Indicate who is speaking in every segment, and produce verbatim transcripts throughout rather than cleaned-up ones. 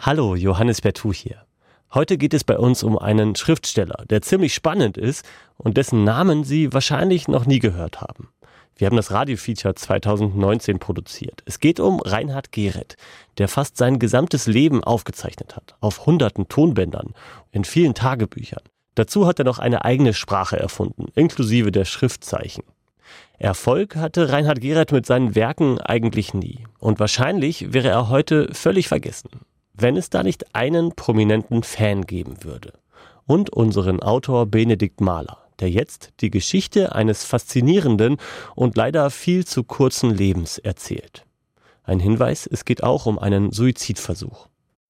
Speaker 1: Hallo, Johannes Bertou hier. Heute geht es bei uns um einen Schriftsteller, der ziemlich spannend ist und dessen Namen Sie wahrscheinlich noch nie gehört haben. Wir haben das Radiofeature zweitausendneunzehn produziert. Es geht um Reinhard Gehret, der fast sein gesamtes Leben aufgezeichnet hat, auf hunderten Tonbändern, in vielen Tagebüchern. Dazu hat er noch eine eigene Sprache erfunden, inklusive der Schriftzeichen. Erfolg hatte Reinhard Gehret mit seinen Werken eigentlich nie. Und wahrscheinlich wäre er heute völlig vergessen, wenn es da nicht einen prominenten Fan geben würde. Und unseren Autor Benedikt Mahler, der jetzt die Geschichte eines faszinierenden und leider viel zu kurzen Lebens erzählt. Ein Hinweis, es geht auch um einen Suizidversuch.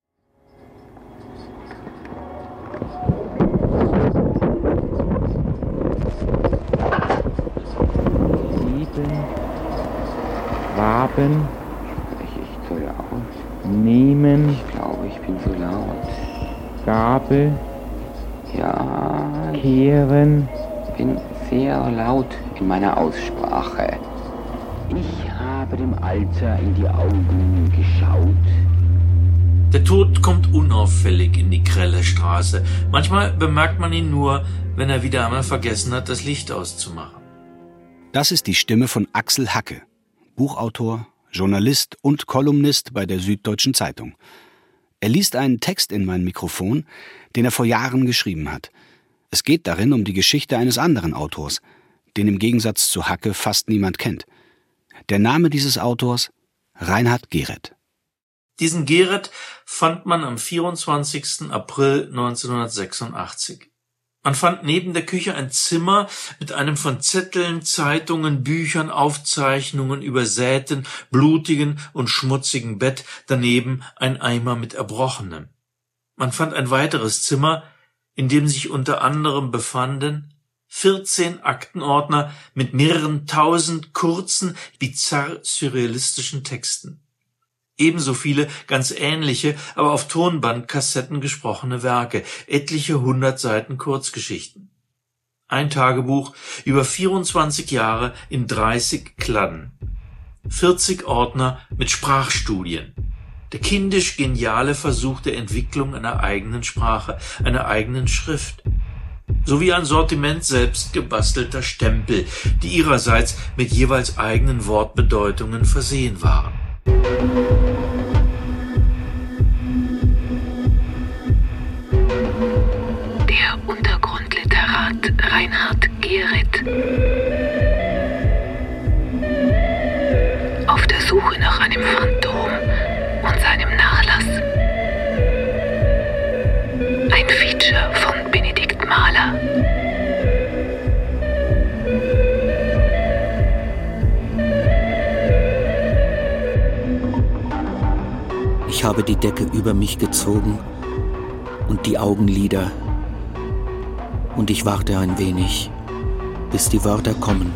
Speaker 2: Sieben Waben.
Speaker 3: Spreche ich zu laut?
Speaker 2: Nehmen.
Speaker 3: Ich glaube, ich bin zu laut.
Speaker 2: Gabe.
Speaker 3: Ja,
Speaker 2: Kehren.
Speaker 3: ich bin sehr laut in meiner Aussprache. Ich habe dem Alter in die Augen geschaut.
Speaker 4: Der Tod kommt unauffällig in die grelle Straße. Manchmal bemerkt man ihn nur, wenn er wieder einmal vergessen hat, das Licht auszumachen.
Speaker 5: Das ist die Stimme von Axel Hacke, Buchautor, Journalist und Kolumnist bei der Süddeutschen Zeitung. Er liest einen Text in mein Mikrofon, den er vor Jahren geschrieben hat. Es geht darin um die Geschichte eines anderen Autors, den im Gegensatz zu Hacke fast niemand kennt. Der Name dieses Autors: Reinhard Gehret.
Speaker 4: Diesen Gehret fand man am vierundzwanzigsten April neunzehnhundertsechsundachtzig. Man fand neben der Küche ein Zimmer mit einem von Zetteln, Zeitungen, Büchern, Aufzeichnungen übersäten, blutigen und schmutzigen Bett, daneben ein Eimer mit Erbrochenem. Man fand ein weiteres Zimmer, in dem sich unter anderem befanden vierzehn Aktenordner mit mehreren tausend kurzen, bizarr surrealistischen Texten. Ebenso viele ganz ähnliche, aber auf Tonbandkassetten gesprochene Werke, etliche hundert Seiten Kurzgeschichten. Ein Tagebuch über vierundzwanzig Jahre in dreißig Kladden. vierzig Ordner mit Sprachstudien. Der kindisch geniale Versuch der Entwicklung einer eigenen Sprache, einer eigenen Schrift. Sowie ein Sortiment selbst gebastelter Stempel, die ihrerseits mit jeweils eigenen Wortbedeutungen versehen waren.
Speaker 6: Der Untergrundliterat Reinhard Gehret. Auf der Suche nach einem Phantom und seinem Nachlass. Ein Feature von Benedikt Mahler.
Speaker 7: Ich habe die Decke über mich gezogen und die Augenlider. Und ich warte ein wenig, bis die Wörter kommen.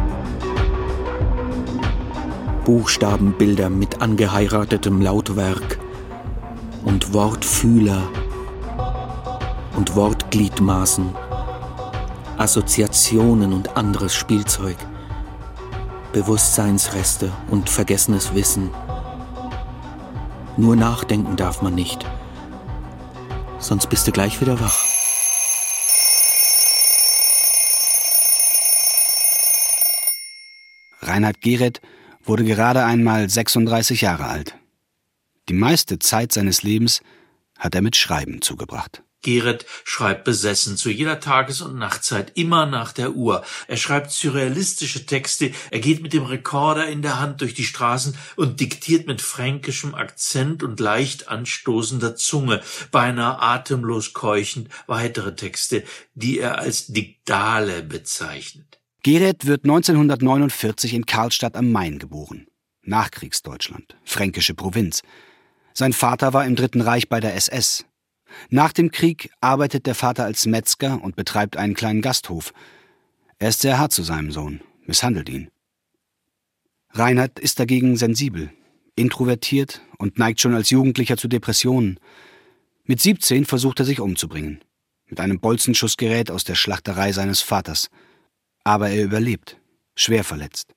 Speaker 7: Buchstabenbilder mit angeheiratetem Lautwerk und Wortfühler und Wortgliedmaßen, Assoziationen und anderes Spielzeug, Bewusstseinsreste und vergessenes Wissen. Nur nachdenken darf man nicht, sonst bist du gleich wieder wach.
Speaker 5: Reinhard Gehret wurde gerade einmal sechsunddreißig Jahre alt. Die meiste Zeit seines Lebens hat er mit Schreiben zugebracht.
Speaker 4: Gehret schreibt besessen, zu jeder Tages- und Nachtzeit, immer nach der Uhr. Er schreibt surrealistische Texte, er geht mit dem Rekorder in der Hand durch die Straßen und diktiert mit fränkischem Akzent und leicht anstoßender Zunge, beinahe atemlos keuchend, weitere Texte, die er als Diktale bezeichnet.
Speaker 5: Gehret wird neunzehnhundertneunundvierzig in Karlstadt am Main geboren. Nachkriegsdeutschland, fränkische Provinz. Sein Vater war im Dritten Reich bei der S S. Nach dem Krieg arbeitet der Vater als Metzger und betreibt einen kleinen Gasthof. Er ist sehr hart zu seinem Sohn, misshandelt ihn. Reinhard ist dagegen sensibel, introvertiert und neigt schon als Jugendlicher zu Depressionen. Mit siebzehn versucht er sich umzubringen, mit einem Bolzenschussgerät aus der Schlachterei seines Vaters. Aber er überlebt, schwer verletzt.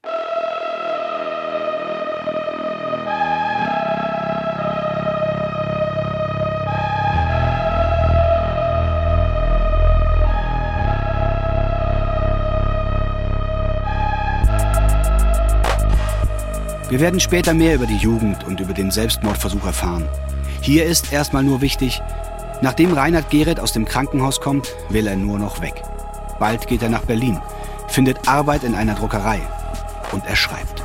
Speaker 5: Wir werden später mehr über die Jugend und über den Selbstmordversuch erfahren. Hier ist erstmal nur wichtig, nachdem Reinhard Gehret aus dem Krankenhaus kommt, will er nur noch weg. Bald geht er nach Berlin, findet Arbeit in einer Druckerei und er schreibt.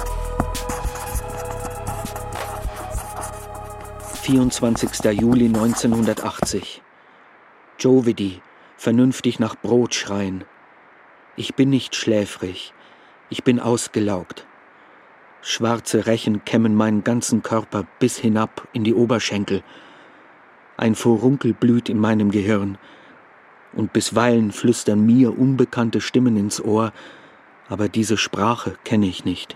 Speaker 7: vierundzwanzigster Juli neunzehnhundertachtzig. Jovedi, vernünftig nach Brot schreien. Ich bin nicht schläfrig, ich bin ausgelaugt. Schwarze Rechen kämmen meinen ganzen Körper bis hinab in die Oberschenkel. Ein Furunkel blüht in meinem Gehirn. Und bisweilen flüstern mir unbekannte Stimmen ins Ohr, aber diese Sprache kenne ich nicht.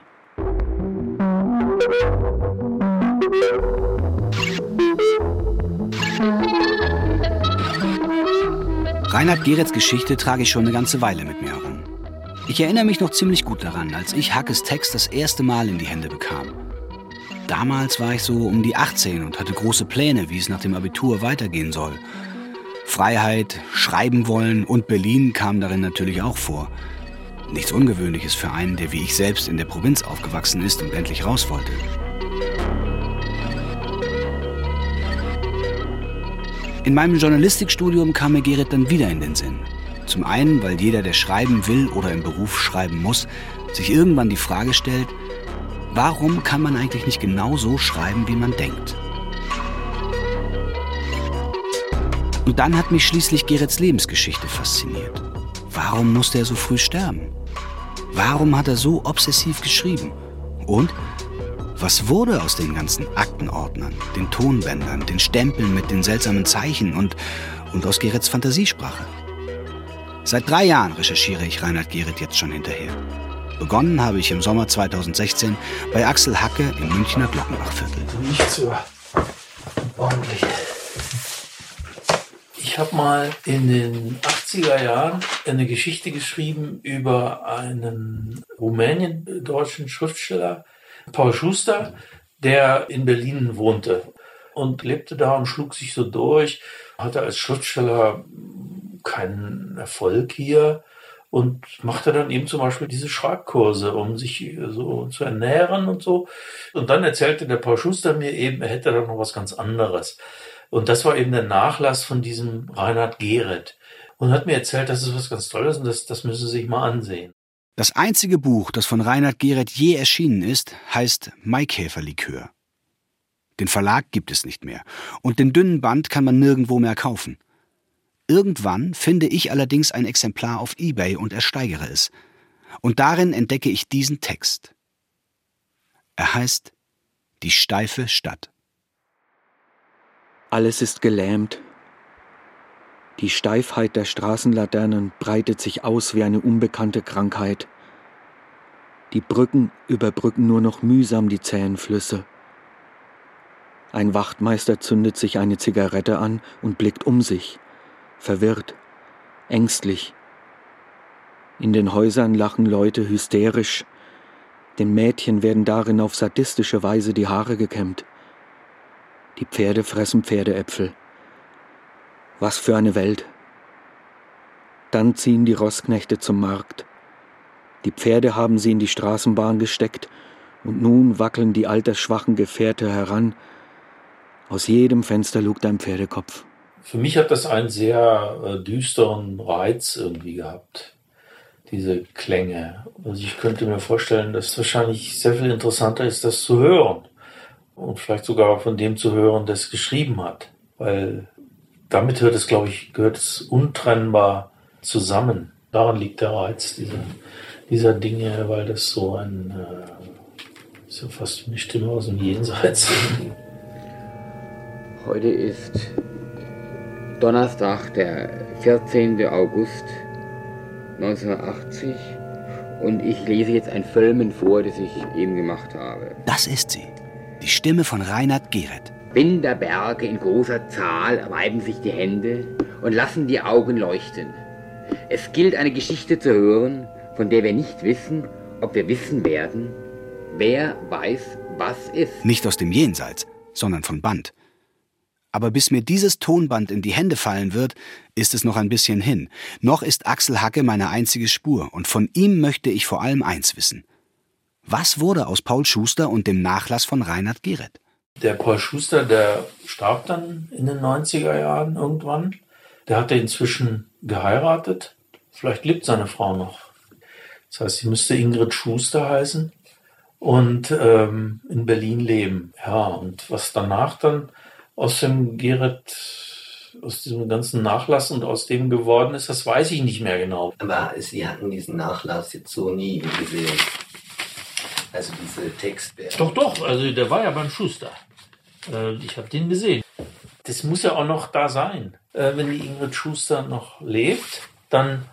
Speaker 5: Reinhard Gehrets Geschichte trage ich schon eine ganze Weile mit mir herum. Ich erinnere mich noch ziemlich gut daran, als ich Hackes Text das erste Mal in die Hände bekam. Damals war ich so um die achtzehn und hatte große Pläne, wie es nach dem Abitur weitergehen soll. Freiheit, schreiben wollen und Berlin kamen darin natürlich auch vor. Nichts Ungewöhnliches für einen, der wie ich selbst in der Provinz aufgewachsen ist und endlich raus wollte. In meinem Journalistikstudium kam mir Gehret dann wieder in den Sinn. Zum einen, weil jeder, der schreiben will oder im Beruf schreiben muss, sich irgendwann die Frage stellt, warum kann man eigentlich nicht genau so schreiben, wie man denkt? Und dann hat mich schließlich Gehrets Lebensgeschichte fasziniert. Warum musste er so früh sterben? Warum hat er so obsessiv geschrieben? Und was wurde aus den ganzen Aktenordnern, den Tonbändern, den Stempeln mit den seltsamen Zeichen und, und aus Gehrets Fantasiesprache? Seit drei Jahren recherchiere ich Reinhard Gehret jetzt schon hinterher. Begonnen habe ich im Sommer zweitausendsechzehn bei Axel Hacke im Münchner Glockenbachviertel.
Speaker 4: Nicht so ordentlich. Ich habe mal in den achtziger Jahren eine Geschichte geschrieben über einen rumänien-deutschen Schriftsteller, Paul Schuster, der in Berlin wohnte und lebte da und schlug sich so durch, hatte als Schriftsteller keinen Erfolg hier und machte dann eben zum Beispiel diese Schreibkurse, um sich so zu ernähren und so. Und dann erzählte der Paul Schuster mir eben, er hätte da noch was ganz anderes. Und das war eben der Nachlass von diesem Reinhard Gehret. Und hat mir erzählt, das ist was ganz Tolles und das, das müssen Sie sich mal ansehen.
Speaker 5: Das einzige Buch, das von Reinhard Gehret je erschienen ist, heißt Maikäferlikör. Den Verlag gibt es nicht mehr und den dünnen Band kann man nirgendwo mehr kaufen. Irgendwann finde ich allerdings ein Exemplar auf eBay und ersteigere es. Und darin entdecke ich diesen Text. Er heißt Die steife Stadt.
Speaker 7: Alles ist gelähmt. Die Steifheit der Straßenlaternen breitet sich aus wie eine unbekannte Krankheit. Die Brücken überbrücken nur noch mühsam die zähen Flüsse. Ein Wachtmeister zündet sich eine Zigarette an und blickt um sich, verwirrt, ängstlich. In den Häusern lachen Leute hysterisch. Den Mädchen werden darin auf sadistische Weise die Haare gekämmt. Die Pferde fressen Pferdeäpfel. Was für eine Welt. Dann ziehen die Roßknechte zum Markt. Die Pferde haben sie in die Straßenbahn gesteckt und nun wackeln die altersschwachen Gefährte heran. Aus jedem Fenster lugt ein Pferdekopf.
Speaker 4: Für mich hat das einen sehr äh, düsteren Reiz irgendwie gehabt, diese Klänge. Also ich könnte mir vorstellen, dass es wahrscheinlich sehr viel interessanter ist, das zu hören. Und vielleicht sogar von dem zu hören, der es geschrieben hat. Weil damit hört es, glaube ich, gehört es untrennbar zusammen. Daran liegt der Reiz dieser, dieser Dinge, weil das so ein, äh, ist ja fast eine Stimme aus dem Jenseits.
Speaker 3: Heute ist Donnerstag, der vierzehnten August neunzehnhundertachtzig und ich lese jetzt ein Völmen vor, das ich eben gemacht habe.
Speaker 5: Das ist sie, die Stimme von Reinhard Gehret.
Speaker 3: Binderberge in großer Zahl reiben sich die Hände und lassen die Augen leuchten. Es gilt, eine Geschichte zu hören, von der wir nicht wissen, ob wir wissen werden. Wer weiß, was ist.
Speaker 5: Nicht aus dem Jenseits, sondern von Band. Aber bis mir dieses Tonband in die Hände fallen wird, ist es noch ein bisschen hin. Noch ist Axel Hacke meine einzige Spur und von ihm möchte ich vor allem eins wissen. Was wurde aus Paul Schuster und dem Nachlass von Reinhard Gehret?
Speaker 4: Der Paul Schuster, der starb dann in den neunziger Jahren irgendwann. Der hatte inzwischen geheiratet. Vielleicht lebt seine Frau noch. Das heißt, sie müsste Ingrid Schuster heißen und ähm, in Berlin leben. Ja, und was danach dann aus dem Gehret, aus diesem ganzen Nachlass und aus dem geworden ist, das weiß ich nicht mehr genau.
Speaker 8: Aber Sie hatten diesen Nachlass jetzt so nie gesehen. Also diese Texte.
Speaker 4: Doch, doch, also der war ja beim Schuster. Äh, ich habe den gesehen. Das muss ja auch noch da sein. Äh, wenn die Ingrid Schuster noch lebt, dann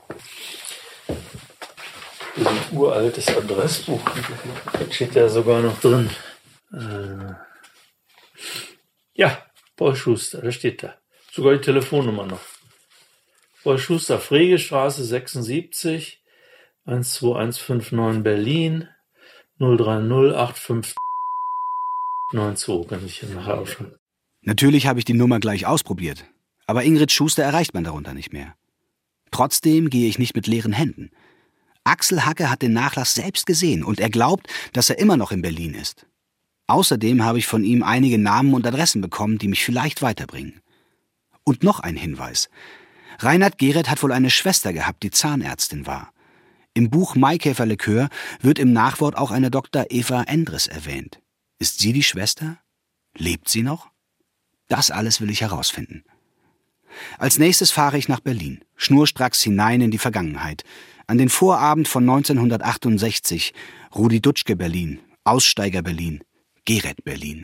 Speaker 4: ist ein uraltes Adressbuch. Da steht ja sogar noch drin. Äh, ja, Paul Schuster, da steht da. Sogar die Telefonnummer noch. Paul Schuster, Fregestraße sechsundsiebzig, eins zwei eins fünf neun Berlin, null drei null acht fünf neun zwei, kann ich hier nachher aufschreiben.
Speaker 5: Natürlich habe ich die Nummer gleich ausprobiert, aber Ingrid Schuster erreicht man darunter nicht mehr. Trotzdem gehe ich nicht mit leeren Händen. Axel Hacke hat den Nachlass selbst gesehen und er glaubt, dass er immer noch in Berlin ist. Außerdem habe ich von ihm einige Namen und Adressen bekommen, die mich vielleicht weiterbringen. Und noch ein Hinweis. Reinhard Gehret hat wohl eine Schwester gehabt, die Zahnärztin war. Im Buch Maikäferlikör wird im Nachwort auch eine Doktor Eva Endres erwähnt. Ist sie die Schwester? Lebt sie noch? Das alles will ich herausfinden. Als nächstes fahre ich nach Berlin, schnurstracks hinein in die Vergangenheit. An den Vorabend von neunzehnhundertachtundsechzig, Rudi Dutschke Berlin, Aussteiger Berlin, Gehret Berlin.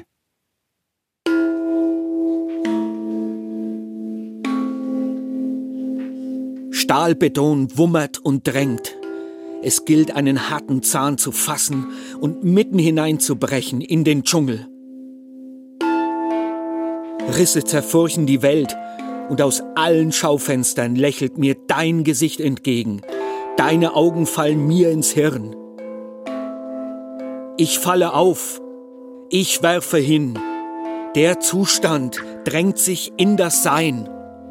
Speaker 9: Stahlbeton wummert und drängt. Es gilt, einen harten Zahn zu fassen und mitten hineinzubrechen in den Dschungel. Risse zerfurchen die Welt und aus allen Schaufenstern lächelt mir dein Gesicht entgegen. Deine Augen fallen mir ins Hirn. Ich falle auf, ich werfe hin. Der Zustand drängt sich in das Sein.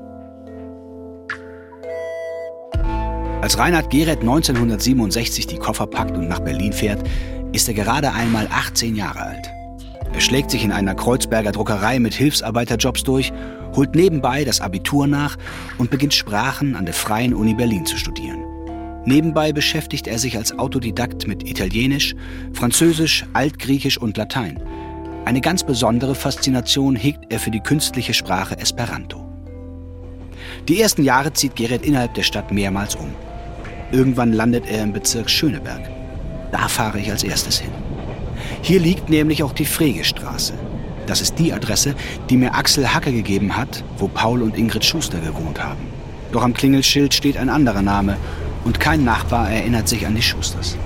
Speaker 5: Als Reinhard Gehret neunzehnhundertsiebenundsechzig die Koffer packt und nach Berlin fährt, ist er gerade einmal achtzehn Jahre alt. Er schlägt sich in einer Kreuzberger Druckerei mit Hilfsarbeiterjobs durch, holt nebenbei das Abitur nach und beginnt Sprachen an der Freien Uni Berlin zu studieren. Nebenbei beschäftigt er sich als Autodidakt mit Italienisch, Französisch, Altgriechisch und Latein. Eine ganz besondere Faszination hegt er für die künstliche Sprache Esperanto. Die ersten Jahre zieht Gehret innerhalb der Stadt mehrmals um. Irgendwann landet er im Bezirk Schöneberg. Da fahre ich als erstes hin. Hier liegt nämlich auch die Fregestraße. Das ist die Adresse, die mir Axel Hacke gegeben hat, wo Paul und Ingrid Schuster gewohnt haben. Doch am Klingelschild steht ein anderer Name und kein Nachbar erinnert sich an die Schusters.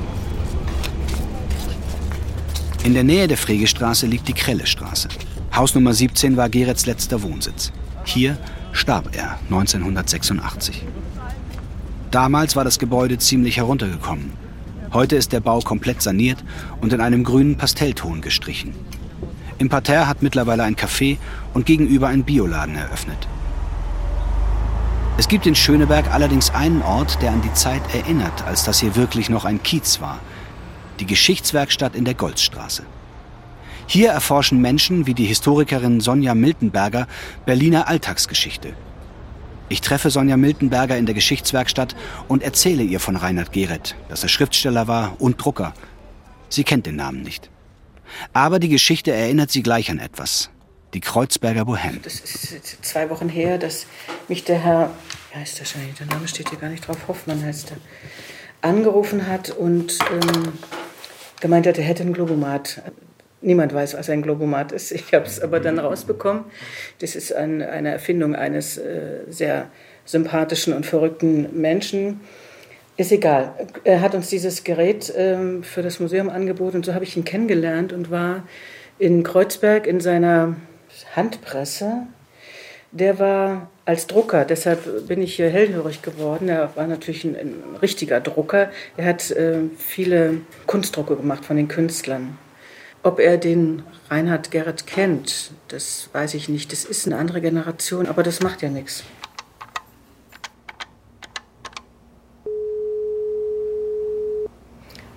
Speaker 5: In der Nähe der Fregestraße liegt die Krellestraße. Haus Nummer siebzehn war Gehrets letzter Wohnsitz. Hier starb er neunzehnhundertsechsundachtzig. Damals war das Gebäude ziemlich heruntergekommen. Heute ist der Bau komplett saniert und in einem grünen Pastellton gestrichen. Im Parterre hat mittlerweile ein Café und gegenüber ein Bioladen eröffnet. Es gibt in Schöneberg allerdings einen Ort, der an die Zeit erinnert, als das hier wirklich noch ein Kiez war. Die Geschichtswerkstatt in der Golzstraße. Hier erforschen Menschen wie die Historikerin Sonja Miltenberger Berliner Alltagsgeschichte. Ich treffe Sonja Miltenberger in der Geschichtswerkstatt und erzähle ihr von Reinhard Gehret, dass er Schriftsteller war und Drucker. Sie kennt den Namen nicht. Aber die Geschichte erinnert sie gleich an etwas. Die Kreuzberger Bohème.
Speaker 10: Das ist zwei Wochen her, dass mich der Herr, wie heißt der schon, der Name steht hier gar nicht drauf, Hoffmann heißt er, angerufen hat und ähm, gemeint hat, er hätte ein Globomat. Niemand weiß, was ein Globomat ist. Ich habe es aber dann rausbekommen. Das ist ein, eine Erfindung eines äh, sehr sympathischen und verrückten Menschen. Ist egal. Er hat uns dieses Gerät ähm, für das Museum angeboten und so habe ich ihn kennengelernt und war in Kreuzberg in seiner Handpresse. Der war als Drucker, deshalb bin ich hier hellhörig geworden. Er war natürlich ein, ein richtiger Drucker. Er hat äh, viele Kunstdrucke gemacht von den Künstlern. Ob er den Reinhard Gehret kennt, das weiß ich nicht. Das ist eine andere Generation, aber das macht ja nichts.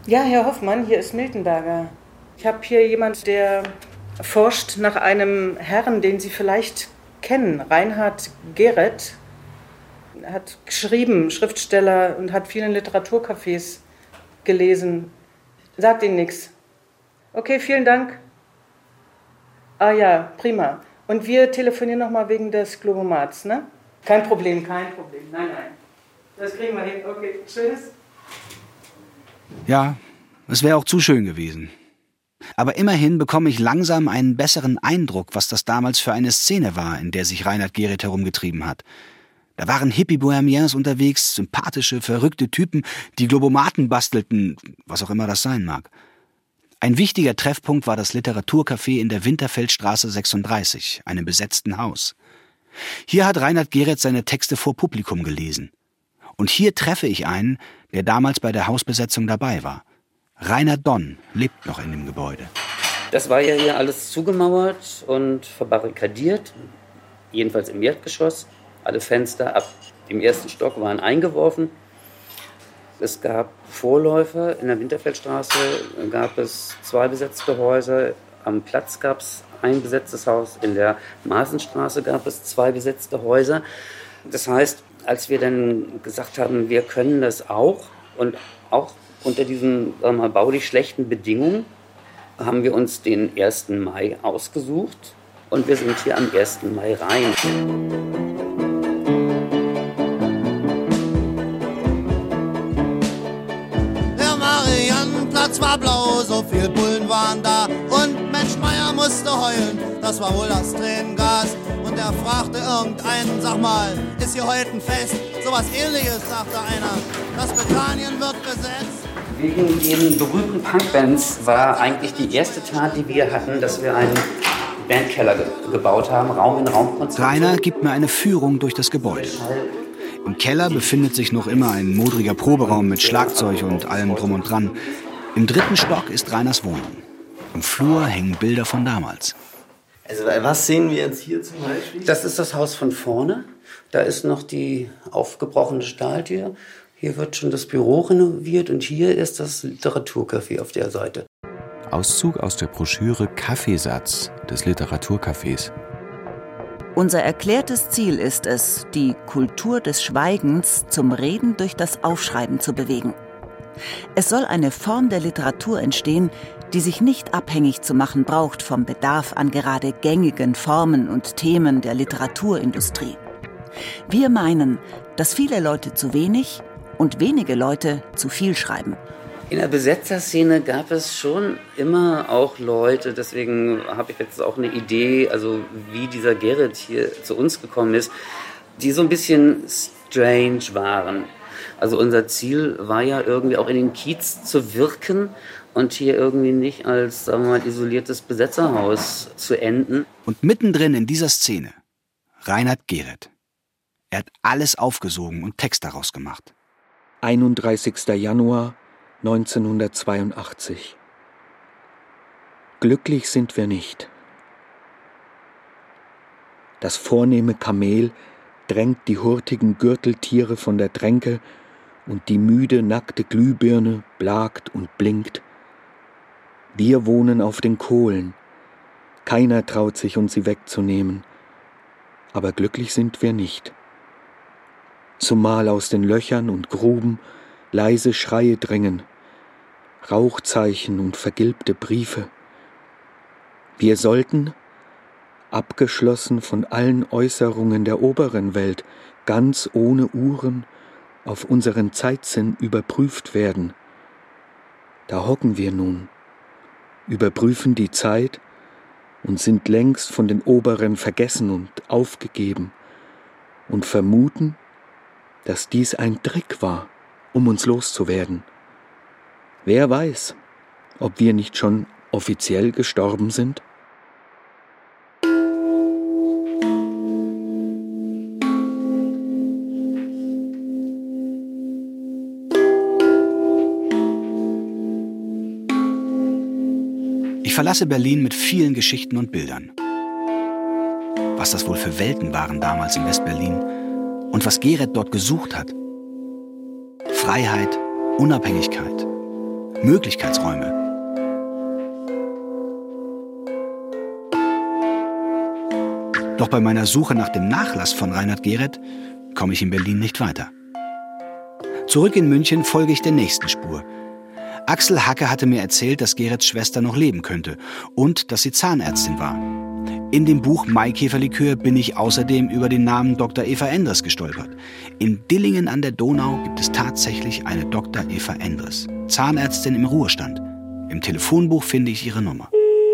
Speaker 10: Ja, Herr Hoffmann, hier ist Miltenberger. Ich habe hier jemand, der forscht nach einem Herrn, den Sie vielleicht kennen, Reinhard Gehret. Er hat geschrieben, Schriftsteller, und hat vielen Literaturcafés gelesen. Sagt Ihnen nichts. Okay, vielen Dank. Ah ja, prima. Und wir telefonieren nochmal wegen des Globomats, ne? Kein Problem, kein Problem. Nein, nein. Das kriegen wir hin. Okay, tschüss.
Speaker 5: Ja, es wäre auch zu schön gewesen. Aber immerhin bekomme ich langsam einen besseren Eindruck, was das damals für eine Szene war, in der sich Reinhard Gehret herumgetrieben hat. Da waren Hippie-Bohemiens unterwegs, sympathische, verrückte Typen, die Globomaten bastelten, was auch immer das sein mag. Ein wichtiger Treffpunkt war das Literaturcafé in der Winterfeldstraße sechsunddreißig, einem besetzten Haus. Hier hat Reinhard Gehret seine Texte vor Publikum gelesen. Und hier treffe ich einen, der damals bei der Hausbesetzung dabei war. Rainer Donn lebt noch in dem Gebäude.
Speaker 11: Das war ja hier alles zugemauert und verbarrikadiert, jedenfalls im Erdgeschoss. Alle Fenster ab dem ersten Stock waren eingeworfen. Es gab Vorläufer. In der Winterfeldstraße gab es zwei besetzte Häuser. Am Platz gab es ein besetztes Haus. In der Maßenstraße gab es zwei besetzte Häuser. Das heißt, als wir dann gesagt haben, wir können das auch und auch unter diesen, sagen wir mal, baulich schlechten Bedingungen, haben wir uns den ersten Mai ausgesucht und wir sind hier am ersten Mai rein.
Speaker 12: Der Mariannenplatz war blau, so viel Bullen waren da und Mensch Meier musste heulen, das war wohl das Tränengas. Und er fragte irgendeinen, sag mal, ist hier heute ein Fest? Sowas Ähnliches, sagte einer, das Britannien wird besetzt.
Speaker 11: Wegen den berühmten Punkbands war eigentlich die erste Tat, die wir hatten, dass wir einen Bandkeller ge- gebaut haben, Raum in Raum.
Speaker 5: Rainer gibt mir eine Führung durch das Gebäude. Im Keller befindet sich noch immer ein modriger Proberaum mit Schlagzeug und allem drum und dran. Im dritten Stock ist Rainers Wohnung. Im Flur hängen Bilder von damals.
Speaker 13: Also was sehen wir jetzt hier zum Beispiel?
Speaker 11: Das ist das Haus von vorne. Da ist noch die aufgebrochene Stahltür. Hier wird schon das Büro renoviert und hier ist das Literaturcafé auf der Seite.
Speaker 14: Auszug aus der Broschüre Kaffeesatz des Literaturcafés.
Speaker 15: Unser erklärtes Ziel ist es, die Kultur des Schweigens zum Reden durch das Aufschreiben zu bewegen. Es soll eine Form der Literatur entstehen, die sich nicht abhängig zu machen braucht vom Bedarf an gerade gängigen Formen und Themen der Literaturindustrie. Wir meinen, dass viele Leute zu wenig und wenige Leute zu viel schreiben.
Speaker 11: In der Besetzerszene gab es schon immer auch Leute, deswegen habe ich jetzt auch eine Idee, also wie dieser Gehret hier zu uns gekommen ist, die so ein bisschen strange waren. Also unser Ziel war ja irgendwie auch in den Kiez zu wirken und hier irgendwie nicht als, sagen wir mal, isoliertes Besetzerhaus zu enden.
Speaker 5: Und mittendrin in dieser Szene Reinhard Gehret. Er hat alles aufgesogen und Text daraus gemacht.
Speaker 7: einunddreißigster Januar neunzehnhundertzweiundachtzig. Glücklich sind wir nicht. Das vornehme Kamel drängt die hurtigen Gürteltiere von der Tränke und die müde, nackte Glühbirne blakt und blinkt. Wir wohnen auf den Kohlen. Keiner traut sich, uns sie wegzunehmen. Aber glücklich sind wir nicht. Zumal aus den Löchern und Gruben leise Schreie drängen, Rauchzeichen und vergilbte Briefe. Wir sollten, abgeschlossen von allen Äußerungen der oberen Welt, ganz ohne Uhren, auf unseren Zeitsinn überprüft werden. Da hocken wir nun, überprüfen die Zeit und sind längst von den Oberen vergessen und aufgegeben und vermuten, dass dies ein Trick war, um uns loszuwerden. Wer weiß, ob wir nicht schon offiziell gestorben sind?
Speaker 5: Ich verlasse Berlin mit vielen Geschichten und Bildern. Was das wohl für Welten waren damals in West-Berlin und was Gehret dort gesucht hat. Freiheit, Unabhängigkeit, Möglichkeitsräume. Doch bei meiner Suche nach dem Nachlass von Reinhard Gehret komme ich in Berlin nicht weiter. Zurück in München folge ich der nächsten Spur. Axel Hacke hatte mir erzählt, dass Gehrets Schwester noch leben könnte und dass sie Zahnärztin war. In dem Buch Maikäferlikör bin ich außerdem über den Namen Doktor Eva Endres gestolpert. In Dillingen an der Donau gibt es tatsächlich eine Doktor Eva Endres, Zahnärztin im Ruhestand. Im Telefonbuch finde ich ihre Nummer.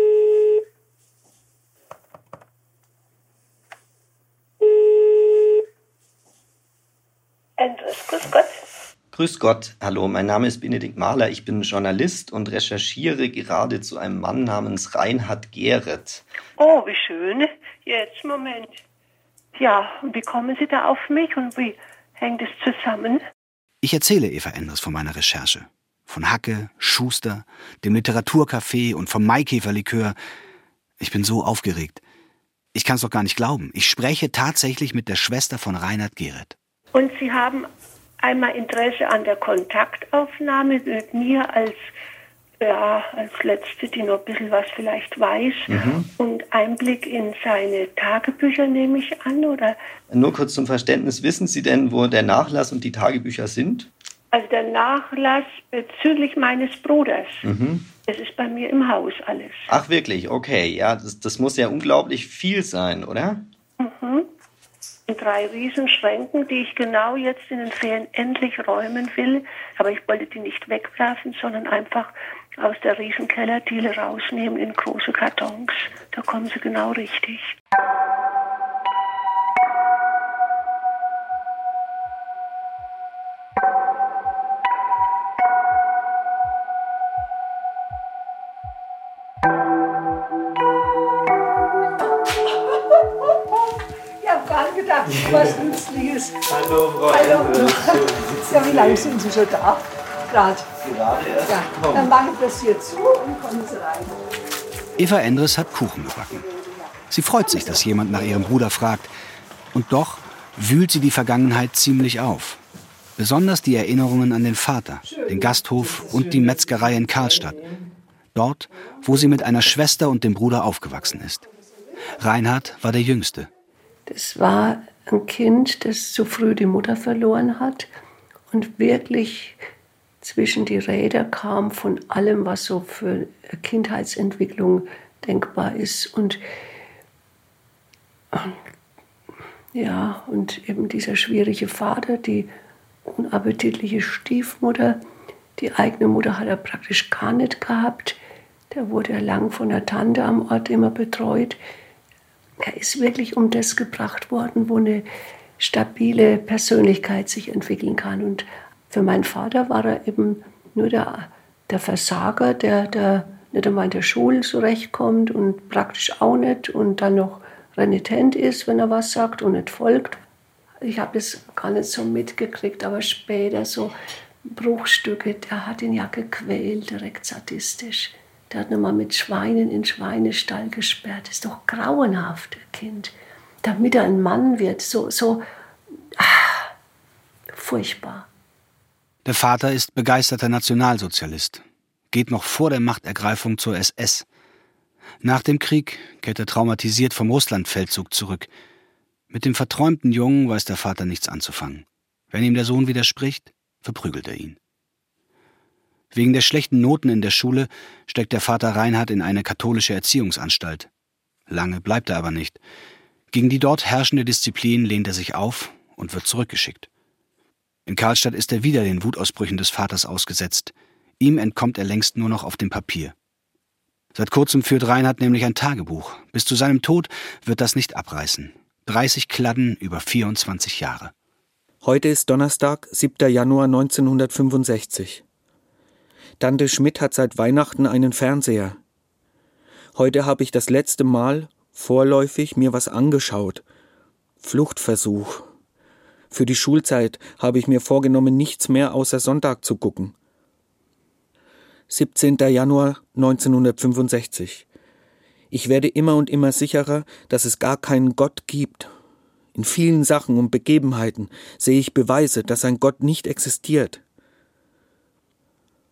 Speaker 16: Endres, grüß Gott.
Speaker 13: Grüß Gott, hallo, mein Name ist Benedikt Mahler, ich bin Journalist und recherchiere gerade zu einem Mann namens Reinhard Gehret.
Speaker 16: Oh, wie schön. Jetzt, Moment. Ja, und wie kommen Sie da auf mich und wie hängt es zusammen?
Speaker 5: Ich erzähle Eva Endres von meiner Recherche. Von Hacke, Schuster, dem Literaturcafé und vom Maikäferlikör. Ich bin so aufgeregt. Ich kann es doch gar nicht glauben. Ich spreche tatsächlich mit der Schwester von Reinhard Gehret.
Speaker 16: Und Sie haben einmal Interesse an der Kontaktaufnahme mit mir als, ja, als Letzte, die noch ein bisschen was vielleicht weiß. Mhm. Und Einblick in seine Tagebücher nehme ich an, oder?
Speaker 13: Nur kurz zum Verständnis, wissen Sie denn, wo der Nachlass und die Tagebücher sind?
Speaker 16: Also der Nachlass bezüglich meines Bruders. Mhm. Das ist bei mir im Haus alles.
Speaker 13: Ach wirklich, okay. Ja, das, das muss ja unglaublich viel sein, oder?
Speaker 16: Mhm. In drei Riesenschränken, die ich genau jetzt in den Ferien endlich räumen will. Aber ich wollte die nicht wegwerfen, sondern einfach aus der Riesenkellerdiele rausnehmen in große Kartons. Da kommen sie genau richtig.
Speaker 17: Was Nützliches.
Speaker 13: Hallo, Frau
Speaker 17: Hallo.
Speaker 13: Endres.
Speaker 17: Ja, wie lange sind Sie schon da? Gerade.
Speaker 13: Gerade erst
Speaker 17: ja.
Speaker 13: gekommen.
Speaker 17: Dann mache ich das hier zu und kommen Sie rein.
Speaker 5: Eva Endres hat Kuchen gebacken. Sie freut sich, dass jemand nach ihrem Bruder fragt. Und doch wühlt sie die Vergangenheit ziemlich auf. Besonders die Erinnerungen an den Vater, den Gasthof und die Metzgerei in Karlstadt. Dort, wo sie mit einer Schwester und dem Bruder aufgewachsen ist. Reinhard war der Jüngste.
Speaker 17: Das war ein Kind, das zu früh die Mutter verloren hat und wirklich zwischen die Räder kam von allem, was so für Kindheitsentwicklung denkbar ist. Und ja, und eben dieser schwierige Vater, die unappetitliche Stiefmutter, die eigene Mutter hat er praktisch gar nicht gehabt. Der wurde ja lang von der Tante am Ort immer betreut. Er ist wirklich um das gebracht worden, wo eine stabile Persönlichkeit sich entwickeln kann. Und für meinen Vater war er eben nur der, der Versager, der, der nicht einmal in der Schule zurechtkommt und praktisch auch nicht und dann noch renitent ist, wenn er was sagt und nicht folgt. Ich habe das gar nicht so mitgekriegt, aber später so Bruchstücke, der hat ihn ja gequält, direkt sadistisch. Der hat nochmal mit Schweinen in den Schweinestall gesperrt. Das ist doch grauenhaft, Kind. Damit er ein Mann wird, so, so ah, furchtbar.
Speaker 5: Der Vater ist begeisterter Nationalsozialist, geht noch vor der Machtergreifung zur S S. Nach dem Krieg kehrt er traumatisiert vom Russlandfeldzug zurück. Mit dem verträumten Jungen weiß der Vater nichts anzufangen. Wenn ihm der Sohn widerspricht, verprügelt er ihn. Wegen der schlechten Noten in der Schule steckt der Vater Reinhard in eine katholische Erziehungsanstalt. Lange bleibt er aber nicht. Gegen die dort herrschende Disziplin lehnt er sich auf und wird zurückgeschickt. In Karlstadt ist er wieder den Wutausbrüchen des Vaters ausgesetzt. Ihm entkommt er längst nur noch auf dem Papier. Seit kurzem führt Reinhard nämlich ein Tagebuch. Bis zu seinem Tod wird das nicht abreißen. dreißig Kladden über vierundzwanzig Jahre.
Speaker 9: Heute ist Donnerstag, siebter Januar neunzehnhundertfünfundsechzig. Tante Schmidt hat seit Weihnachten einen Fernseher. Heute habe ich das letzte Mal, vorläufig, mir was angeschaut. Fluchtversuch. Für die Schulzeit habe ich mir vorgenommen, nichts mehr außer Sonntag zu gucken. siebzehnter Januar neunzehnhundertfünfundsechzig. Ich werde immer und immer sicherer, dass es gar keinen Gott gibt. In vielen Sachen und Begebenheiten sehe ich Beweise, dass ein Gott nicht existiert.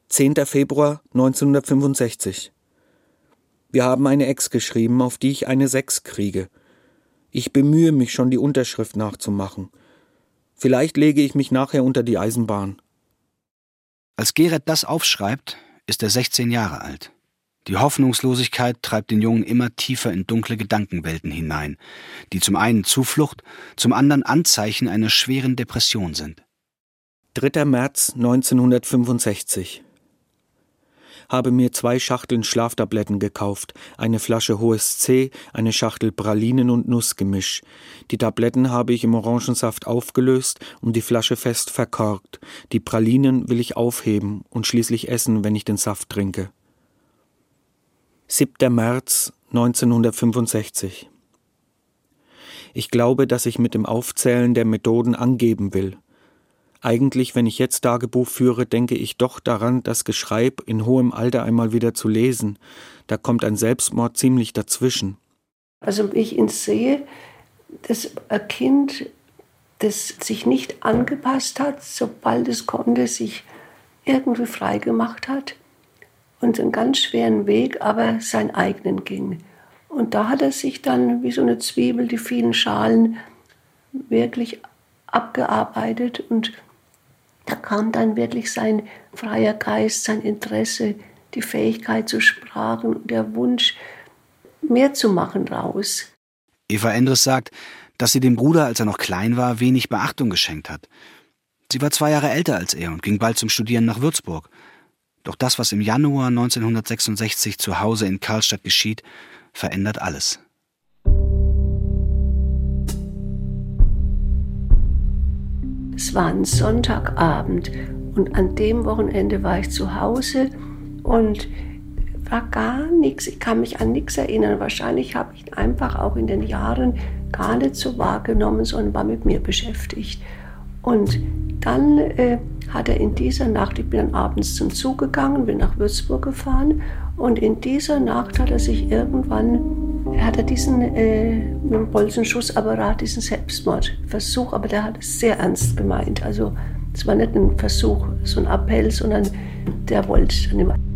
Speaker 9: zehnter Februar neunzehnhundertfünfundsechzig. Wir haben eine Ex geschrieben, auf die ich eine sechs kriege. Ich bemühe mich schon, die Unterschrift nachzumachen. Vielleicht lege ich mich nachher unter die Eisenbahn.
Speaker 5: Als Gerrit das aufschreibt, ist er sechzehn Jahre alt. Die Hoffnungslosigkeit treibt den Jungen immer tiefer in dunkle Gedankenwelten hinein, die zum einen Zuflucht, zum anderen Anzeichen einer schweren Depression sind.
Speaker 9: dritter März neunzehnhundertfünfundsechzig. Habe mir zwei Schachteln Schlaftabletten gekauft, eine Flasche Hohes C, eine Schachtel Pralinen und Nussgemisch. Die Tabletten habe ich im Orangensaft aufgelöst und die Flasche fest verkorkt. Die Pralinen will ich aufheben und schließlich essen, wenn ich den Saft trinke. siebter März neunzehnhundertfünfundsechzig. Ich glaube, dass ich mit dem Aufzählen der Methoden angeben will. Eigentlich, wenn ich jetzt Tagebuch führe, denke ich doch daran, das Geschreib in hohem Alter einmal wieder zu lesen. Da kommt ein Selbstmord ziemlich dazwischen.
Speaker 17: Also wenn ich ihn sehe, dass ein Kind, das sich nicht angepasst hat, sobald es konnte, sich irgendwie frei gemacht hat und einen ganz schweren Weg, aber seinen eigenen ging. Und da hat er sich dann wie so eine Zwiebel, die vielen Schalen, wirklich abgearbeitet und da kam dann wirklich sein freier Geist, sein Interesse, die Fähigkeit zu Sprachen und der Wunsch, mehr zu machen raus.
Speaker 5: Eva Endres sagt, dass sie dem Bruder, als er noch klein war, wenig Beachtung geschenkt hat. Sie war zwei Jahre älter als er und ging bald zum Studieren nach Würzburg. Doch das, was im Januar neunzehnhundertsechsundsechzig zu Hause in Karlstadt geschieht, verändert alles.
Speaker 17: Es war ein Sonntagabend und an dem Wochenende war ich zu Hause und war gar nichts. Ich kann mich an nichts erinnern. Wahrscheinlich habe ich einfach auch in den Jahren gar nicht so wahrgenommen, sondern war mit mir beschäftigt. Und dann äh, hat er in dieser Nacht, ich bin dann abends zum Zug gegangen, bin nach Würzburg gefahren und in dieser Nacht hat er sich irgendwann, er hatte diesen äh, mit dem Bolzenschussapparat, diesen Selbstmordversuch, aber der hat es sehr ernst gemeint. Also es war nicht ein Versuch, so ein Appell, sondern der wollte dann immer.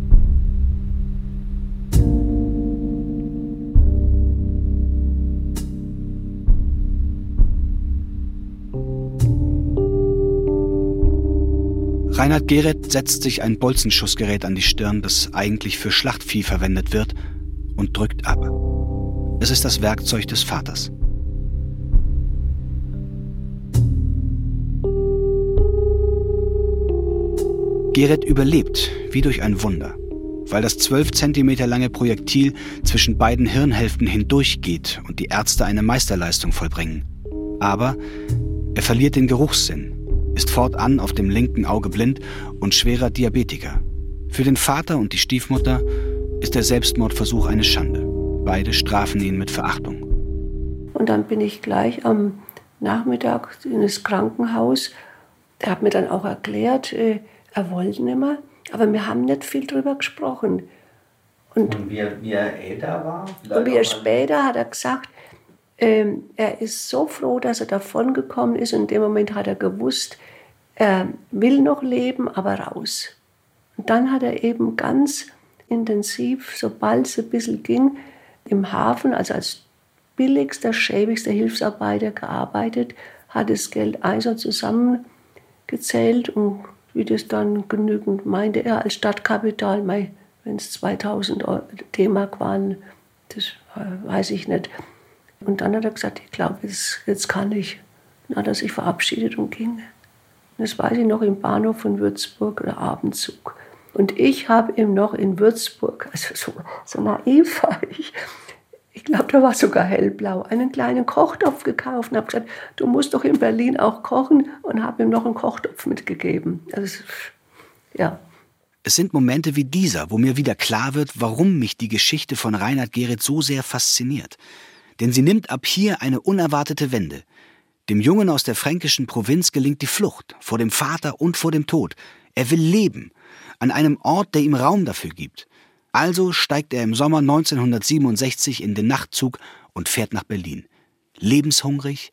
Speaker 5: Reinhard Gereth setzt sich ein Bolzenschussgerät an die Stirn, das eigentlich für Schlachtvieh verwendet wird, und drückt ab. Es ist das Werkzeug des Vaters. Gereth überlebt, wie durch ein Wunder, weil das zwölf Zentimeter lange Projektil zwischen beiden Hirnhälften hindurchgeht und die Ärzte eine Meisterleistung vollbringen. Aber er verliert den Geruchssinn, ist fortan auf dem linken Auge blind und schwerer Diabetiker. Für den Vater und die Stiefmutter ist der Selbstmordversuch eine Schande. Beide strafen ihn mit Verachtung.
Speaker 17: Und dann bin ich gleich am Nachmittag in das Krankenhaus. Er hat mir dann auch erklärt, äh, er wollte nicht mehr, aber wir haben nicht viel drüber gesprochen. Und,
Speaker 8: und wie, wie er älter war?
Speaker 17: Und wie er später hat er gesagt, ähm, er ist so froh, dass er davon gekommen ist. Und in dem Moment hat er gewusst, er will noch leben, aber raus. Und dann hat er eben ganz intensiv, sobald es ein bisschen ging, im Hafen, also als billigster, schäbigster Hilfsarbeiter gearbeitet, hat das Geld also zusammengezählt und wie das dann genügend meinte er als Stadtkapital, wenn es zweitausend D-Mark waren, das weiß ich nicht. Und dann hat er gesagt, ich glaube, jetzt, jetzt kann ich. Dann hat er sich verabschiedet und ging. Und das weiß ich noch im Bahnhof von Würzburg, der Abendzug. Und ich habe ihm noch in Würzburg, also so, so naiv war ich, ich glaube, da war sogar hellblau, einen kleinen Kochtopf gekauft und habe gesagt, du musst doch in Berlin auch kochen und habe ihm noch einen Kochtopf mitgegeben. Also, ja.
Speaker 5: Es sind Momente wie dieser, wo mir wieder klar wird, warum mich die Geschichte von Reinhard Gereth so sehr fasziniert. Denn sie nimmt ab hier eine unerwartete Wende. Dem Jungen aus der fränkischen Provinz gelingt die Flucht, vor dem Vater und vor dem Tod. Er will leben, an einem Ort, der ihm Raum dafür gibt. Also steigt er im Sommer neunzehnhundertsiebenundsechzig in den Nachtzug und fährt nach Berlin. Lebenshungrig,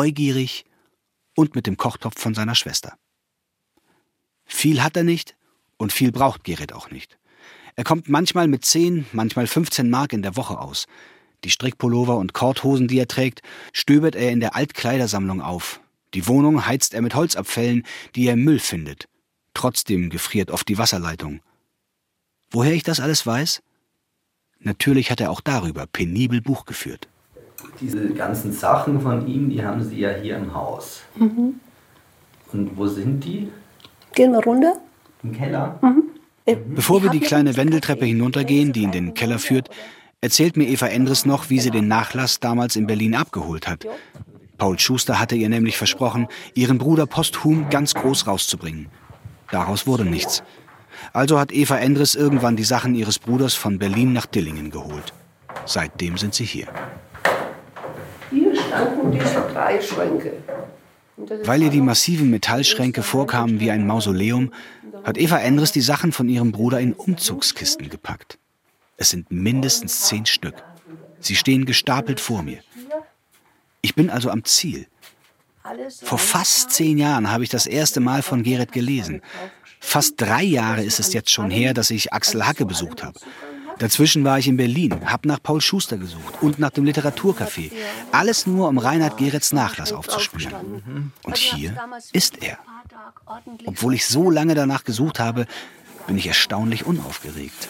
Speaker 5: neugierig und mit dem Kochtopf von seiner Schwester. Viel hat er nicht Und viel braucht Gerrit auch nicht. Er kommt manchmal mit zehn, manchmal fünfzehn Mark in der Woche aus. Die Strickpullover und Korthosen, die er trägt, stöbert er in der Altkleidersammlung auf. Die Wohnung heizt er mit Holzabfällen, die er im Müll findet. Trotzdem gefriert oft die Wasserleitung. Woher ich das alles weiß? Natürlich hat er auch darüber penibel Buch geführt.
Speaker 8: Diese ganzen Sachen von ihm, die haben Sie ja hier im Haus.
Speaker 17: Mhm.
Speaker 8: Und wo sind die?
Speaker 17: Gehen wir runter?
Speaker 8: Im Keller?
Speaker 17: Mhm.
Speaker 5: Bevor wir die kleine Wendeltreppe hinuntergehen, die in den Keller führt, erzählt mir Eva Endres noch, wie sie den Nachlass damals in Berlin abgeholt hat. Paul Schuster hatte ihr nämlich versprochen, ihren Bruder posthum ganz groß rauszubringen. Daraus wurde nichts. Also hat Eva Endres irgendwann die Sachen ihres Bruders von Berlin nach Dillingen geholt. Seitdem sind sie hier.
Speaker 17: Hier standen diese drei Schränke.
Speaker 5: Weil ihr die massiven Metallschränke vorkamen wie ein Mausoleum, hat Eva Endres die Sachen von ihrem Bruder in Umzugskisten gepackt. Es sind mindestens zehn Stück. Sie stehen gestapelt vor mir. Ich bin also am Ziel. Vor fast zehn Jahren habe ich das erste Mal von Gerrit gelesen. Fast drei Jahre ist es jetzt schon her, dass ich Axel Hacke besucht habe. Dazwischen war ich in Berlin, habe nach Paul Schuster gesucht und nach dem Literaturcafé. Alles nur, um Reinhard Gerrits Nachlass aufzuspüren. Und hier ist er. Obwohl ich so lange danach gesucht habe, bin ich erstaunlich unaufgeregt.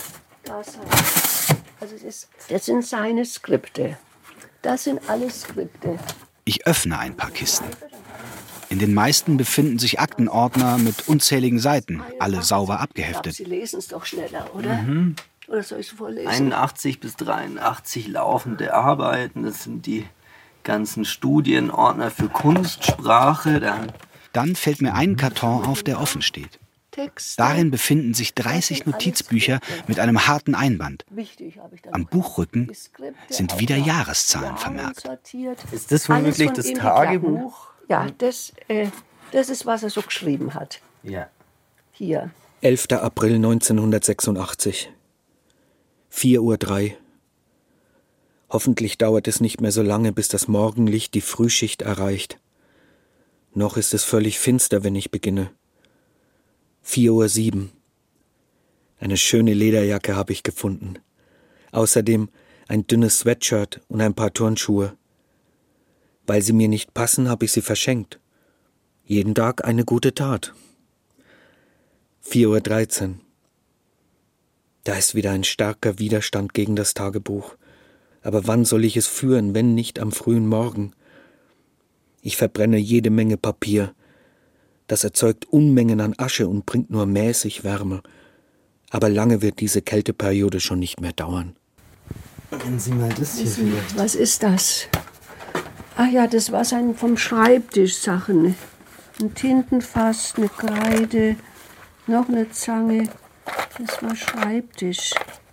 Speaker 17: Also das, das sind seine Skripte. Das sind alles Skripte.
Speaker 5: Ich öffne ein paar Kisten. In den meisten befinden sich Aktenordner mit unzähligen Seiten, alle sauber abgeheftet.
Speaker 17: Sie lesen es doch schneller, oder?
Speaker 8: Mhm.
Speaker 17: Oder soll ich es vorlesen?
Speaker 8: einundachtzig bis dreiundachtzig laufende Arbeiten, das sind die ganzen Studienordner für Kunstsprache. Dann,
Speaker 5: Dann fällt mir ein Karton auf, der offen steht.
Speaker 17: Texte.
Speaker 5: Darin befinden sich dreißig Notizbücher mit einem harten Einband. Am Buchrücken sind wieder Jahreszahlen vermerkt.
Speaker 8: Ist das womöglich das Tagebuch?
Speaker 17: Ja, das, äh, das ist, was er so geschrieben hat.
Speaker 8: Ja.
Speaker 17: Hier.
Speaker 9: elfter April neunzehnhundertsechsundachtzig. vier Uhr drei. Hoffentlich dauert es nicht mehr so lange, bis das Morgenlicht die Frühschicht erreicht. Noch ist es völlig finster, wenn ich beginne. vier Uhr sieben. Eine schöne Lederjacke habe ich gefunden. Außerdem ein dünnes Sweatshirt und ein paar Turnschuhe. Weil sie mir nicht passen, habe ich sie verschenkt. Jeden Tag eine gute Tat. vier Uhr dreizehn. Da ist wieder ein starker Widerstand gegen das Tagebuch. Aber wann soll ich es führen, wenn nicht am frühen Morgen? Ich verbrenne jede Menge Papier. Das erzeugt Unmengen an Asche und bringt nur mäßig Wärme. Aber lange wird diese Kälteperiode schon nicht mehr dauern.
Speaker 8: Wenn Sie mal das hier vielleicht.
Speaker 17: Was ist das? Ach ja, das war sein vom Schreibtisch Sachen. Ein Tintenfass, eine Kreide, noch eine Zange. Das war Schreibtisch.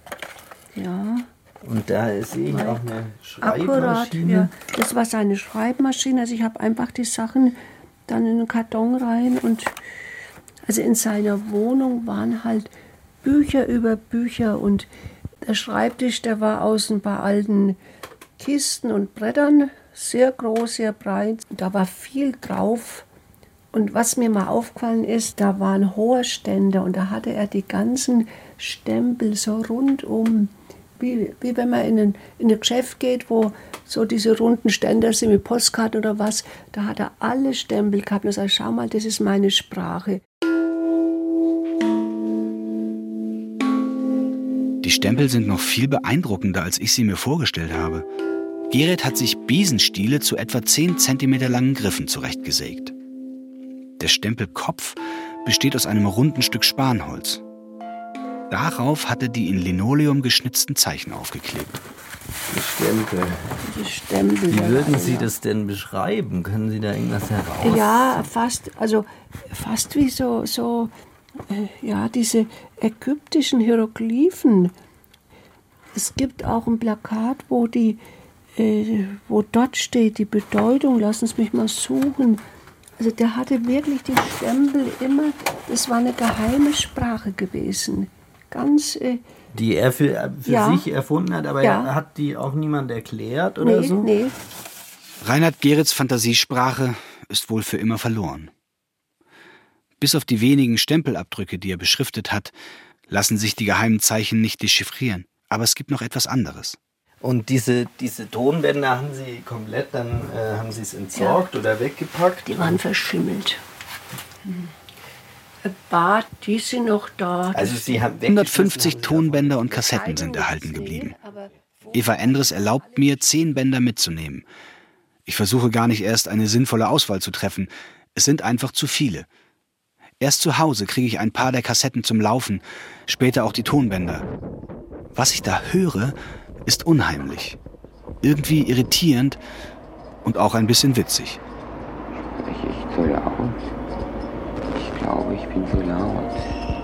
Speaker 17: Ja.
Speaker 8: Und da sehe ich auch eine Schreibmaschine.
Speaker 17: Akkurat, ja. Das war seine Schreibmaschine. Also ich habe einfach die Sachen dann in den Karton rein. Und also in seiner Wohnung waren halt Bücher über Bücher. Und der Schreibtisch, der war aus ein paar alten Kisten und Brettern. Sehr groß, sehr breit. Da war viel drauf. Und was mir mal aufgefallen ist, da war ein hoher Ständer und da hatte er die ganzen Stempel so rundum, wie, wie wenn man in ein, in ein Geschäft geht, wo so diese runden Ständer sind mit Postkarten oder was. Da hat er alle Stempel gehabt und er sagt, schau mal, das ist meine Sprache.
Speaker 5: Die Stempel sind noch viel beeindruckender, als ich sie mir vorgestellt habe. Gerrit hat sich Besenstiele zu etwa zehn Zentimeter langen Griffen zurechtgesägt. Der Stempelkopf besteht aus einem runden Stück Spanholz. Darauf hat er die in Linoleum geschnitzten Zeichen aufgeklebt.
Speaker 8: Die Stempel.
Speaker 17: Die Stempel.
Speaker 8: Wie würden Sie das denn beschreiben? Können Sie da irgendwas heraus?
Speaker 17: Ja, fast, also fast wie so, so äh, ja, diese ägyptischen Hieroglyphen. Es gibt auch ein Plakat, wo die Äh, wo dort steht die Bedeutung, lassen Sie mich mal suchen. Also der hatte wirklich die Stempel immer, das war eine geheime Sprache gewesen. Ganz... Äh,
Speaker 8: die er für, für
Speaker 17: ja.
Speaker 8: sich erfunden hat, aber
Speaker 17: ja.
Speaker 8: hat die auch niemand erklärt oder
Speaker 17: nee,
Speaker 8: so?
Speaker 17: Nee.
Speaker 5: Reinhard Gerrits Fantasiesprache ist wohl für immer verloren. Bis auf die wenigen Stempelabdrücke, die er beschriftet hat, lassen sich die geheimen Zeichen nicht dechiffrieren. Aber es gibt noch etwas anderes.
Speaker 8: Und diese, diese Tonbänder haben Sie komplett, dann äh, haben Sie es entsorgt ja. oder weggepackt?
Speaker 17: Die waren verschimmelt. Hm. Ein paar, die sind noch da.
Speaker 8: Also Sie haben
Speaker 5: hundertfünfzig Tonbänder und Kassetten sind erhalten geblieben. Eva Endres erlaubt mir, zehn Bänder mitzunehmen. Ich versuche gar nicht erst eine sinnvolle Auswahl zu treffen. Es sind einfach zu viele. Erst zu Hause kriege ich ein paar der Kassetten zum Laufen, später auch die Tonbänder. Was ich da höre, ist unheimlich. Irgendwie irritierend und auch ein bisschen witzig.
Speaker 3: Spreche ich zu laut? Ich glaube, ich bin zu laut.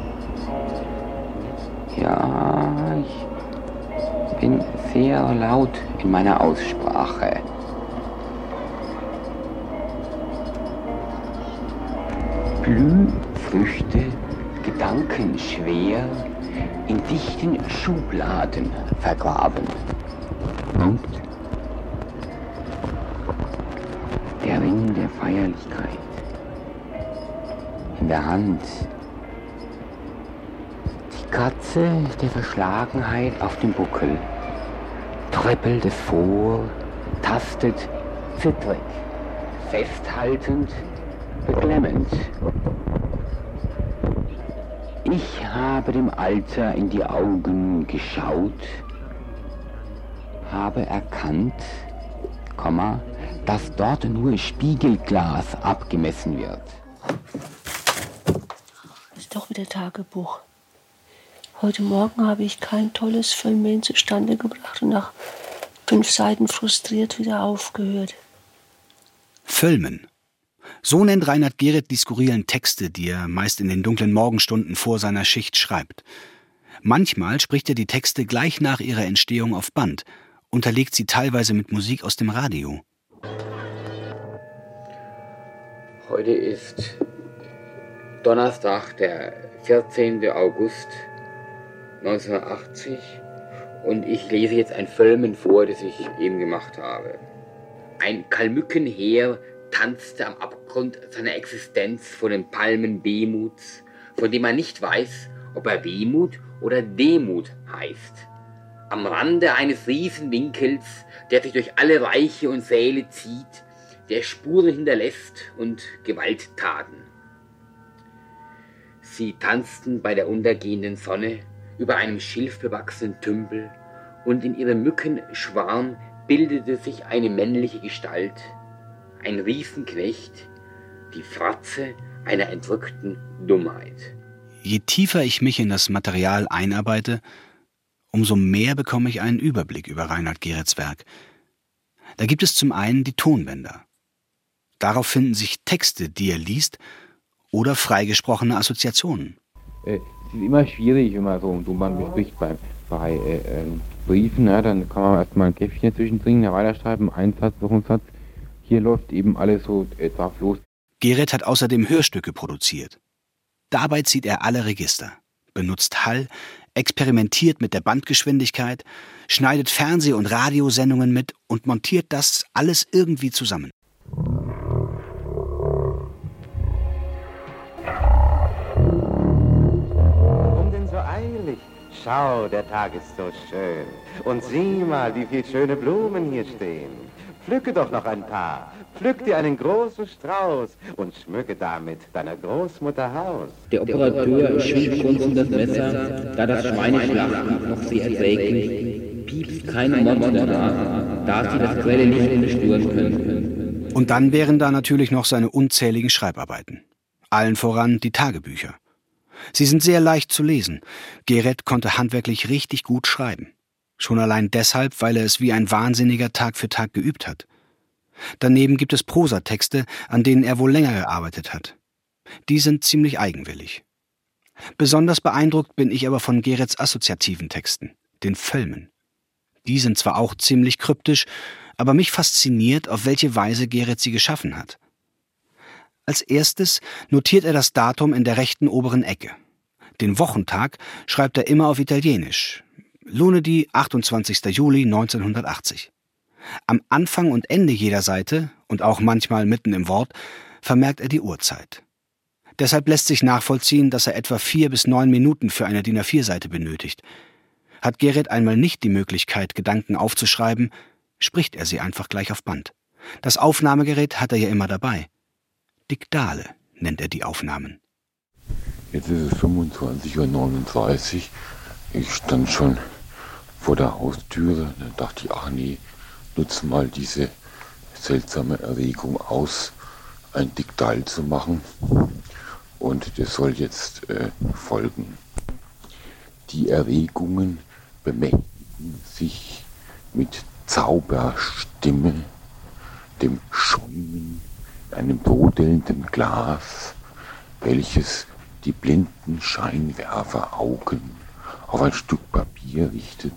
Speaker 3: Ja, ich bin sehr laut in meiner Aussprache. Blühfrüchte, gedankenschwer, in dichten Schubladen vergraben. Und der Ring der Feierlichkeit in der Hand. Die Katze der Verschlagenheit auf dem Buckel trippelt es vor, tastet zittrig, festhaltend, beklemmend. Ich habe dem Alter in die Augen geschaut, habe erkannt, Komma, dass dort nur Spiegelglas abgemessen wird.
Speaker 17: Ist doch wieder Tagebuch. Heute Morgen habe ich kein tolles Filmen zustande gebracht und nach fünf Seiten frustriert wieder aufgehört.
Speaker 5: Filmen. So nennt Reinhard Gehret die skurrilen Texte, die er meist in den dunklen Morgenstunden vor seiner Schicht schreibt. Manchmal spricht er die Texte gleich nach ihrer Entstehung auf Band, unterlegt sie teilweise mit Musik aus dem Radio.
Speaker 3: Heute ist Donnerstag, der vierzehnten August neunzehnhundertachtzig und ich lese jetzt ein Filmen vor, das ich eben gemacht habe. Ein Kalmückenheer tanzte am Abgrund seiner Existenz vor den Palmen Demuts, von dem man nicht weiß, ob er Wehmut oder Demut heißt. Am Rande eines Riesenwinkels, der sich durch alle Reiche und Säle zieht, der Spuren hinterlässt und Gewalttaten. Sie tanzten bei der untergehenden Sonne über einem schilfbewachsenen Tümpel und in ihrem Mückenschwarm bildete sich eine männliche Gestalt, ein Riesenknecht, die Fratze einer entrückten Dummheit.
Speaker 5: Je tiefer ich mich in das Material einarbeite, umso mehr bekomme ich einen Überblick über Reinhard Gehrets Werk. Da gibt es zum einen die Tonbänder. Darauf finden sich Texte, die er liest, oder freigesprochene Assoziationen.
Speaker 2: Es ist immer schwierig, wenn man so ein Tonband bespricht bei, bei äh, äh, Briefen. Ja, dann kann man erstmal ein Käffchen zwischendrin weiterschreiben, einen Satz, noch einen Satz. Hier läuft eben alles so äh, drauf los.
Speaker 5: Gehret hat außerdem Hörstücke produziert. Dabei zieht er alle Register, benutzt Hall, experimentiert mit der Bandgeschwindigkeit, schneidet Fernseh- und Radiosendungen mit und montiert das alles irgendwie zusammen.
Speaker 18: Warum denn so eilig? Schau, der Tag ist so schön. Und sieh mal, wie viele schöne Blumen hier stehen. Pflücke doch noch ein paar. Pflück dir einen großen Strauß und schmücke damit deiner Großmutter Haus.
Speaker 3: Der Operateur schwingt grunzend das Messer, da das Schweineschlachten noch sehr erträglich, piepst keine Monster nach, da sie das grelle Licht bestören können.
Speaker 5: Und dann wären da natürlich noch seine unzähligen Schreibarbeiten. Allen voran die Tagebücher. Sie sind sehr leicht zu lesen. Gehret konnte handwerklich richtig gut schreiben. Schon allein deshalb, weil er es wie ein Wahnsinniger Tag für Tag geübt hat. Daneben gibt es Prosatexte, an denen er wohl länger gearbeitet hat. Die sind ziemlich eigenwillig. Besonders beeindruckt bin ich aber von Gehrets assoziativen Texten, den Völmen. Die sind zwar auch ziemlich kryptisch, aber mich fasziniert, auf welche Weise Gehret sie geschaffen hat. Als erstes notiert er das Datum in der rechten oberen Ecke. Den Wochentag schreibt er immer auf Italienisch. Lunedì, achtundzwanzigster Juli neunzehnhundertachtzig. Am Anfang und Ende jeder Seite, und auch manchmal mitten im Wort, vermerkt er die Uhrzeit. Deshalb lässt sich nachvollziehen, dass er etwa vier bis neun Minuten für eine D I N A vier Seite benötigt. Hat Gerrit einmal nicht die Möglichkeit, Gedanken aufzuschreiben, spricht er sie einfach gleich auf Band. Das Aufnahmegerät hat er ja immer dabei. Diktale nennt er die Aufnahmen.
Speaker 19: Jetzt ist es fünfundzwanzig Uhr neununddreißig. Ich stand schon vor der Haustüre. Dann dachte ich, ach nee, nutze mal diese seltsame Erregung aus, ein Diktal zu machen. Und das soll jetzt äh, folgen. Die Erregungen bemächtigen sich mit Zauberstimme dem Schäumen in einem brodelnden Glas, welches die blinden Scheinwerferaugen auf ein Stück Papier richtet,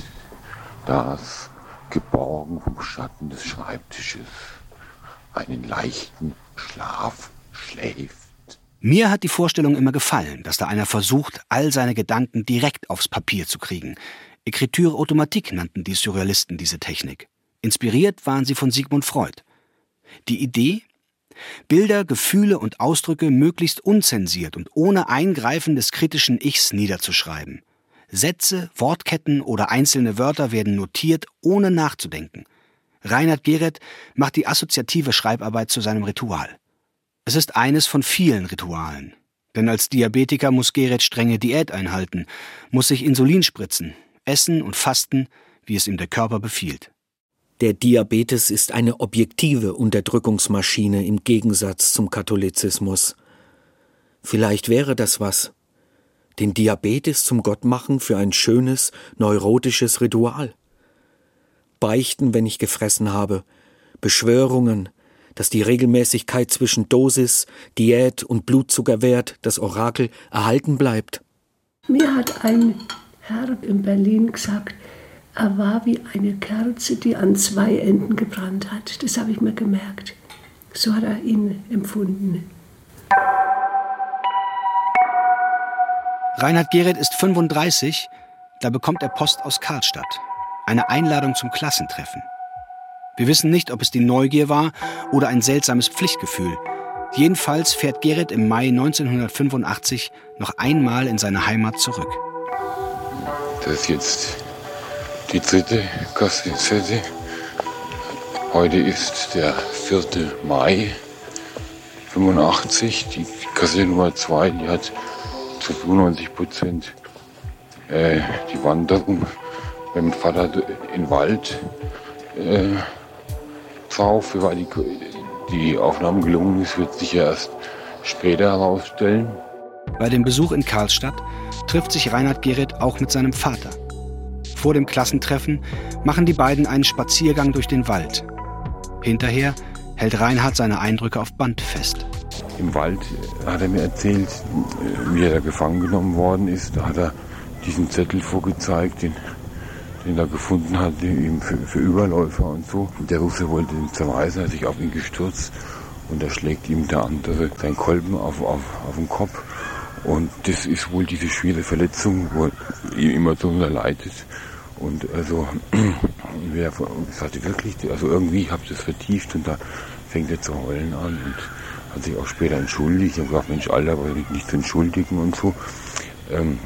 Speaker 19: das, geborgen vom Schatten des Schreibtisches, einen leichten Schlaf schläft.
Speaker 5: Mir hat die Vorstellung immer gefallen, dass da einer versucht, all seine Gedanken direkt aufs Papier zu kriegen. Écriture automatique nannten die Surrealisten diese Technik. Inspiriert waren sie von Sigmund Freud. Die Idee? Bilder, Gefühle und Ausdrücke möglichst unzensiert und ohne Eingreifen des kritischen Ichs niederzuschreiben. Sätze, Wortketten oder einzelne Wörter werden notiert, ohne nachzudenken. Reinhard Gehret macht die assoziative Schreibarbeit zu seinem Ritual. Es ist eines von vielen Ritualen. Denn als Diabetiker muss Gehret strenge Diät einhalten, muss sich Insulin spritzen, essen und fasten, wie es ihm der Körper befiehlt.
Speaker 7: Der Diabetes ist eine objektive Unterdrückungsmaschine im Gegensatz zum Katholizismus. Vielleicht wäre das was. Den Diabetes zum Gottmachen für ein schönes, neurotisches Ritual. Beichten, wenn ich gefressen habe. Beschwörungen, dass die Regelmäßigkeit zwischen Dosis, Diät und Blutzuckerwert, das Orakel, erhalten bleibt.
Speaker 17: Mir hat ein Herr in Berlin gesagt, er war wie eine Kerze, die an zwei Enden gebrannt hat. Das habe ich mir gemerkt. So hat er ihn empfunden.
Speaker 5: Reinhard Gehret ist fünfunddreißig, da bekommt er Post aus Karlstadt. Eine Einladung zum Klassentreffen. Wir wissen nicht, ob es die Neugier war oder ein seltsames Pflichtgefühl. Jedenfalls fährt Gehret im Mai neunzehnhundertfünfundachtzig noch einmal in seine Heimat zurück.
Speaker 19: Das ist jetzt die dritte Kassette. Heute ist der vierte Mai fünfundachtzig. Die Kassette Nummer zwei, die hat zu fünfundneunzig Prozent äh, die Wanderung mit dem Vater in den Wald äh, drauf. Wie weit die, die Aufnahme gelungen ist, wird sich ja erst später herausstellen.
Speaker 5: Bei dem Besuch in Karlstadt trifft sich Reinhard Gehret auch mit seinem Vater. Vor dem Klassentreffen machen die beiden einen Spaziergang durch den Wald. Hinterher hält Reinhard seine Eindrücke auf Band fest.
Speaker 19: Im Wald hat er mir erzählt, wie er da gefangen genommen worden ist. Da hat er diesen Zettel vorgezeigt, den, den er gefunden hat, eben für, für Überläufer und so. Der Russe wollte ihn zerreißen, hat sich auf ihn gestürzt und da schlägt ihm der andere seinen Kolben auf, auf, auf den Kopf. Und das ist wohl diese schwere Verletzung, wo er ihm immer so leidet. Und also, wer sagte wirklich, also irgendwie habe ich das vertieft und da fängt er zu heulen an und hat sich auch später entschuldigt. Ich habe gesagt, Mensch, Alter, aber nicht zu entschuldigen und so. Ähm,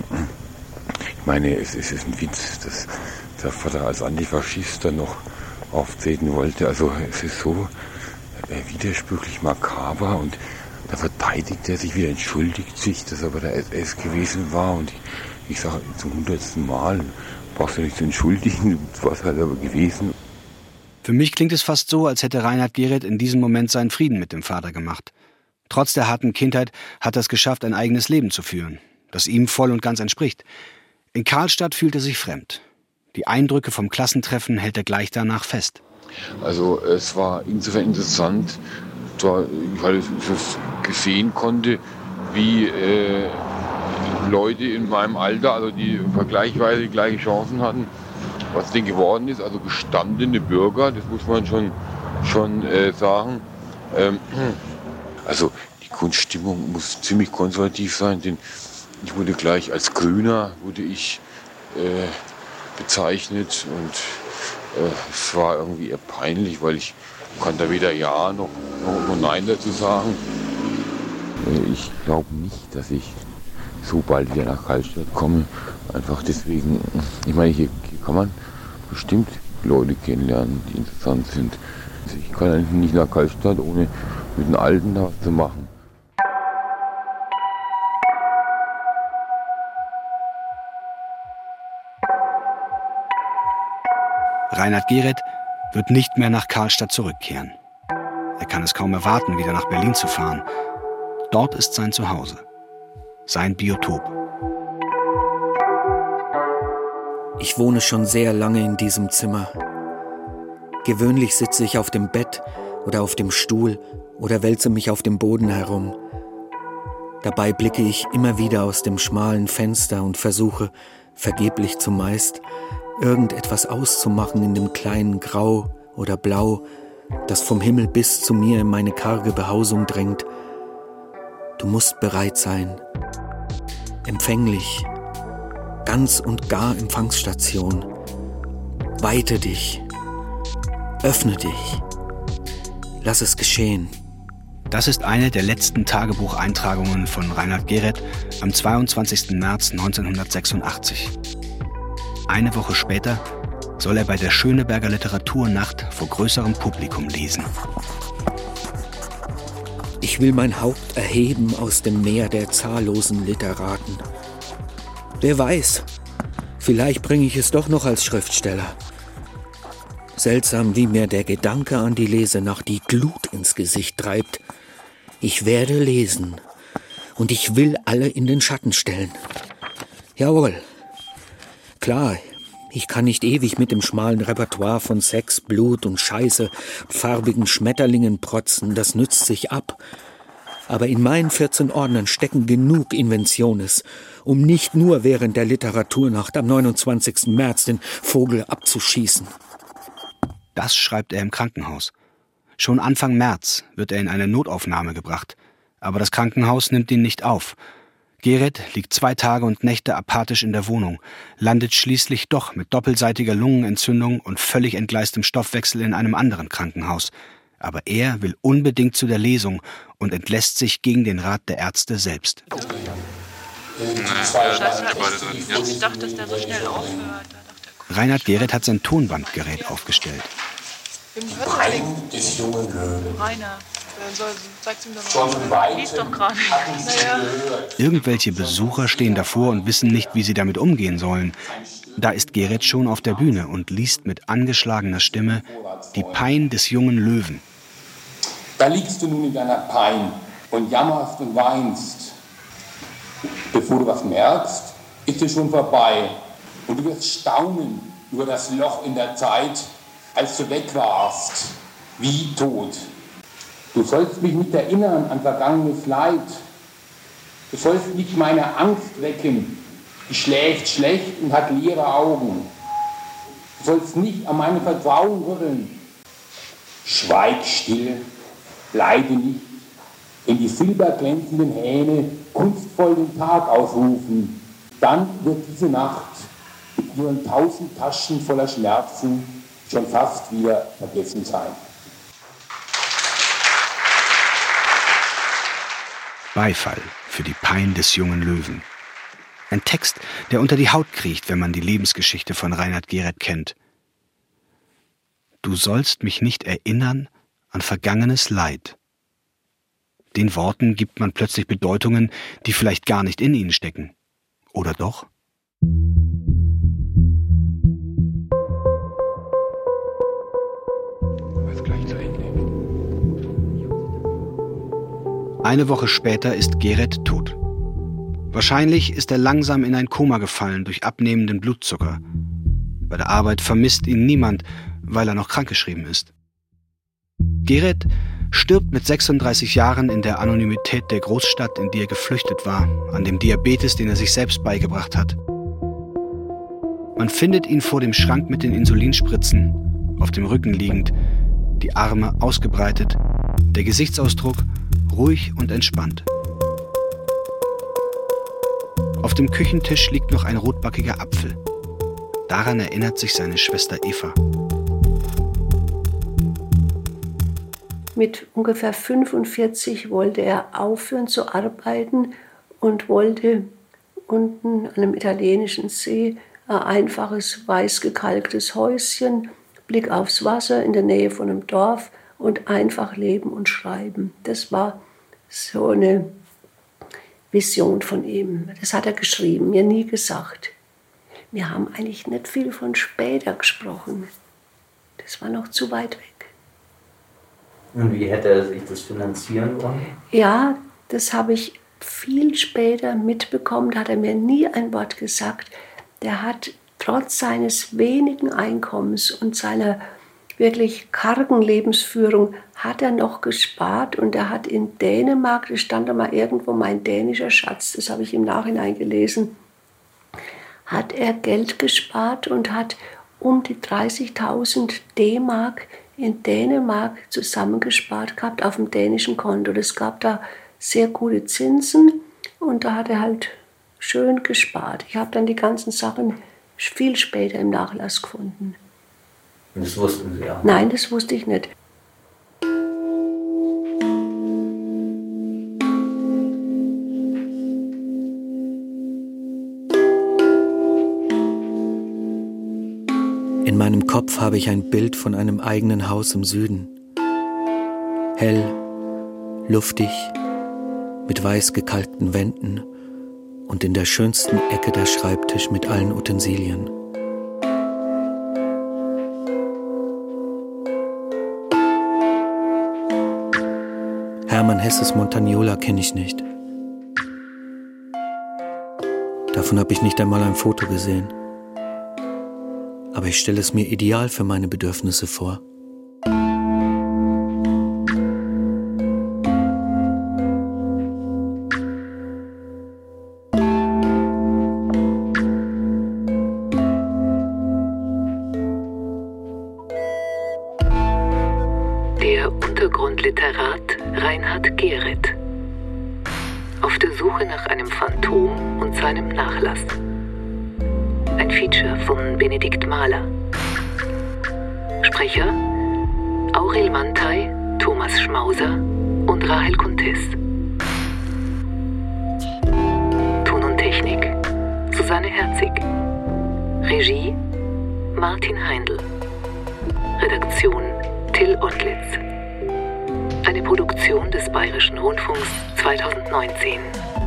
Speaker 19: ich meine, es, es ist ein Witz, dass der Vater als Antifaschist dann noch auftreten wollte. Also es ist so äh, widersprüchlich makaber und da verteidigt er sich wieder, entschuldigt sich, dass er bei der S S gewesen war. Und ich, ich sage zum hundertsten Mal, brauchst du nicht zu entschuldigen, das war es halt aber gewesen.
Speaker 5: Für mich klingt es fast so, als hätte Reinhard Gehret in diesem Moment seinen Frieden mit dem Vater gemacht. Trotz der harten Kindheit hat er es geschafft, ein eigenes Leben zu führen, das ihm voll und ganz entspricht. In Karlstadt fühlt er sich fremd. Die Eindrücke vom Klassentreffen hält er gleich danach fest.
Speaker 19: Also es war insofern interessant, weil ich gesehen konnte, wie äh, Leute in meinem Alter, also die vergleichsweise gleiche Chancen hatten, was denn geworden ist, also gestandene Bürger, das muss man schon, schon äh, sagen. Ähm, also die Grundstimmung muss ziemlich konservativ sein, denn ich wurde gleich als Grüner wurde ich äh, bezeichnet und äh, es war irgendwie eher peinlich, weil ich kann da weder Ja noch, noch, noch Nein dazu sagen. ich glaube nicht, dass ich so bald wieder nach Karlstadt komme. Einfach deswegen, ich meine, hier, hier kann man bestimmt Leute kennenlernen, die interessant sind. Ich kann eigentlich nicht nach Karlstadt, ohne mit den Alten da was zu machen.
Speaker 5: Reinhard Gehret wird nicht mehr nach Karlstadt zurückkehren. Er kann es kaum erwarten, wieder nach Berlin zu fahren. Dort ist sein Zuhause, sein Biotop.
Speaker 9: Ich wohne schon sehr lange in diesem Zimmer. Gewöhnlich sitze ich auf dem Bett oder auf dem Stuhl oder wälze mich auf dem Boden herum. Dabei blicke ich immer wieder aus dem schmalen Fenster und versuche, vergeblich zumeist, irgendetwas auszumachen in dem kleinen Grau oder Blau, das vom Himmel bis zu mir in meine karge Behausung drängt. Du musst bereit sein, empfänglich, ganz und gar Empfangsstation. Weite dich, öffne dich, lass es geschehen.
Speaker 5: Das ist eine der letzten Tagebucheintragungen von Reinhard Gehret am zweiundzwanzigsten März neunzehnhundertsechsundachtzig. Eine Woche später soll er bei der Schöneberger Literaturnacht vor größerem Publikum lesen.
Speaker 9: Ich will mein Haupt erheben aus dem Meer der zahllosen Literaten. Wer weiß, vielleicht bringe ich es doch noch als Schriftsteller. Seltsam, wie mir der Gedanke an die Lesenacht die Glut ins Gesicht treibt. Ich werde lesen und ich will alle in den Schatten stellen. Jawohl. Klar, ich kann nicht ewig mit dem schmalen Repertoire von Sex, Blut und Scheiße, farbigen Schmetterlingen protzen, das nützt sich ab. Aber in meinen vierzehn Ordnern stecken genug Inventiones, um nicht nur während der Literaturnacht am neunundzwanzigsten März den Vogel abzuschießen.
Speaker 5: Das schreibt er im Krankenhaus. Schon Anfang März wird er in eine Notaufnahme gebracht. Aber das Krankenhaus nimmt ihn nicht auf. Gehret liegt zwei Tage und Nächte apathisch in der Wohnung, landet schließlich doch mit doppelseitiger Lungenentzündung und völlig entgleistem Stoffwechsel in einem anderen Krankenhaus. Aber er will unbedingt zu der Lesung und entlässt sich gegen den Rat der Ärzte selbst.
Speaker 20: Ich dachte, dass der so schnell aufhört.
Speaker 5: Reinhard Gehret hat sein Tonbandgerät aufgestellt.
Speaker 20: Pein des jungen Löwen. Rainer, sag's ihm doch mal. Lies doch gerade. Naja.
Speaker 5: Irgendwelche Besucher stehen davor und wissen nicht, wie sie damit umgehen sollen. Da ist Gehret schon auf der Bühne und liest mit angeschlagener Stimme die Pein des jungen Löwen.
Speaker 21: Da liegst du nun in deiner Pein und jammerst und weinst. Bevor du was merkst, ist es schon vorbei. Und du wirst staunen über das Loch in der Zeit, als du weg warst, wie tot. Du sollst mich nicht erinnern an vergangenes Leid. Du sollst nicht meine Angst wecken, die schläft schlecht und hat leere Augen. Du sollst nicht an meinem Vertrauen rütteln. Schweig still, bleibe nicht, in die silberglänzenden Hähne kunstvoll den Tag ausrufen. Dann wird diese Nacht mit ihren tausend Taschen voller Schmerzen schon fast wieder vergessen sein.
Speaker 5: Beifall für die Pein des jungen Löwen. Ein Text, der unter die Haut kriecht, wenn man die Lebensgeschichte von Reinhard Gehret kennt. Du sollst mich nicht erinnern an vergangenes Leid. Den Worten gibt man plötzlich Bedeutungen, die vielleicht gar nicht in ihnen stecken. Oder doch? Eine Woche später ist Gehret tot. Wahrscheinlich ist er langsam in ein Koma gefallen durch abnehmenden Blutzucker. Bei der Arbeit vermisst ihn niemand, weil er noch krankgeschrieben ist. Gehret stirbt mit sechsunddreißig Jahren in der Anonymität der Großstadt, in die er geflüchtet war, an dem Diabetes, den er sich selbst beigebracht hat. Man findet ihn vor dem Schrank mit den Insulinspritzen, auf dem Rücken liegend, die Arme ausgebreitet, der Gesichtsausdruck ruhig und entspannt. Auf dem Küchentisch liegt noch ein rotbackiger Apfel. Daran erinnert sich seine Schwester Eva.
Speaker 17: Mit ungefähr fünfundvierzig wollte er aufhören zu arbeiten und wollte unten an einem italienischen See ein einfaches, weiß gekalktes Häuschen, Blick aufs Wasser in der Nähe von einem Dorf und einfach leben und schreiben. Das war so eine Vision von ihm. Das hat er geschrieben, mir nie gesagt. Wir haben eigentlich nicht viel von später gesprochen. Das war noch zu weit weg.
Speaker 11: Und wie hätte er sich das finanzieren wollen?
Speaker 17: Ja, das habe ich viel später mitbekommen. Da hat er mir nie ein Wort gesagt. Der hat trotz seines wenigen Einkommens und seiner wirklich kargen Lebensführung hat er noch gespart und er hat in Dänemark, das stand da mal irgendwo, mein dänischer Schatz, das habe ich im Nachhinein gelesen, hat er Geld gespart und hat um die dreißigtausend D-Mark in Dänemark zusammengespart gehabt auf dem dänischen Konto. Es gab da sehr gute Zinsen und da hat er halt schön gespart. Ich habe dann die ganzen Sachen viel später im Nachlass gefunden.
Speaker 11: Und das wussten Sie ja?
Speaker 17: Nein, das wusste ich nicht.
Speaker 9: In meinem Kopf habe ich ein Bild von einem eigenen Haus im Süden. Hell, luftig, mit weiß gekalkten Wänden und in der schönsten Ecke der Schreibtisch mit allen Utensilien. Hermann Hesses Montagnola kenne ich nicht. Davon habe ich nicht einmal ein Foto gesehen. Aber ich stelle es mir ideal für meine Bedürfnisse vor.
Speaker 6: Der Untergrundliterat Reinhard Gehret. Auf der Suche nach einem Phantom und seinem Nachlass. Ein Feature von Benedikt Mahler. Sprecher Aurel Mantei, Thomas Schmauser und Rahel Contest. Ton und Technik Susanne Herzig. Regie Martin Heindl. Redaktion Till Ottlitz. Eine Produktion des Bayerischen Rundfunks zweitausendneunzehn.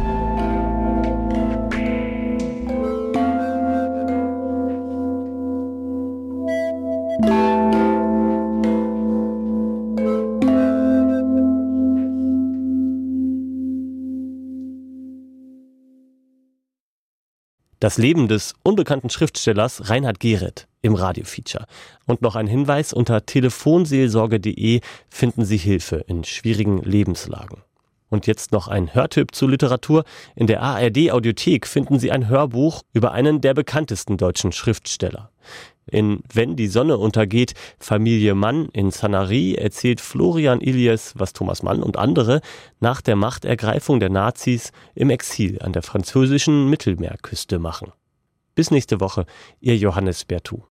Speaker 1: Das Leben des unbekannten Schriftstellers Reinhard Gehret im Radiofeature. Und noch ein Hinweis, unter telefonseelsorge punkt de finden Sie Hilfe in schwierigen Lebenslagen. Und jetzt noch ein Hörtipp zu Literatur. In der A R D-Audiothek finden Sie ein Hörbuch über einen der bekanntesten deutschen Schriftsteller. In Wenn die Sonne untergeht, Familie Mann in Sanary erzählt Florian Illies, was Thomas Mann und andere nach der Machtergreifung der Nazis im Exil an der französischen Mittelmeerküste machen. Bis nächste Woche, Ihr Johannes Bertou.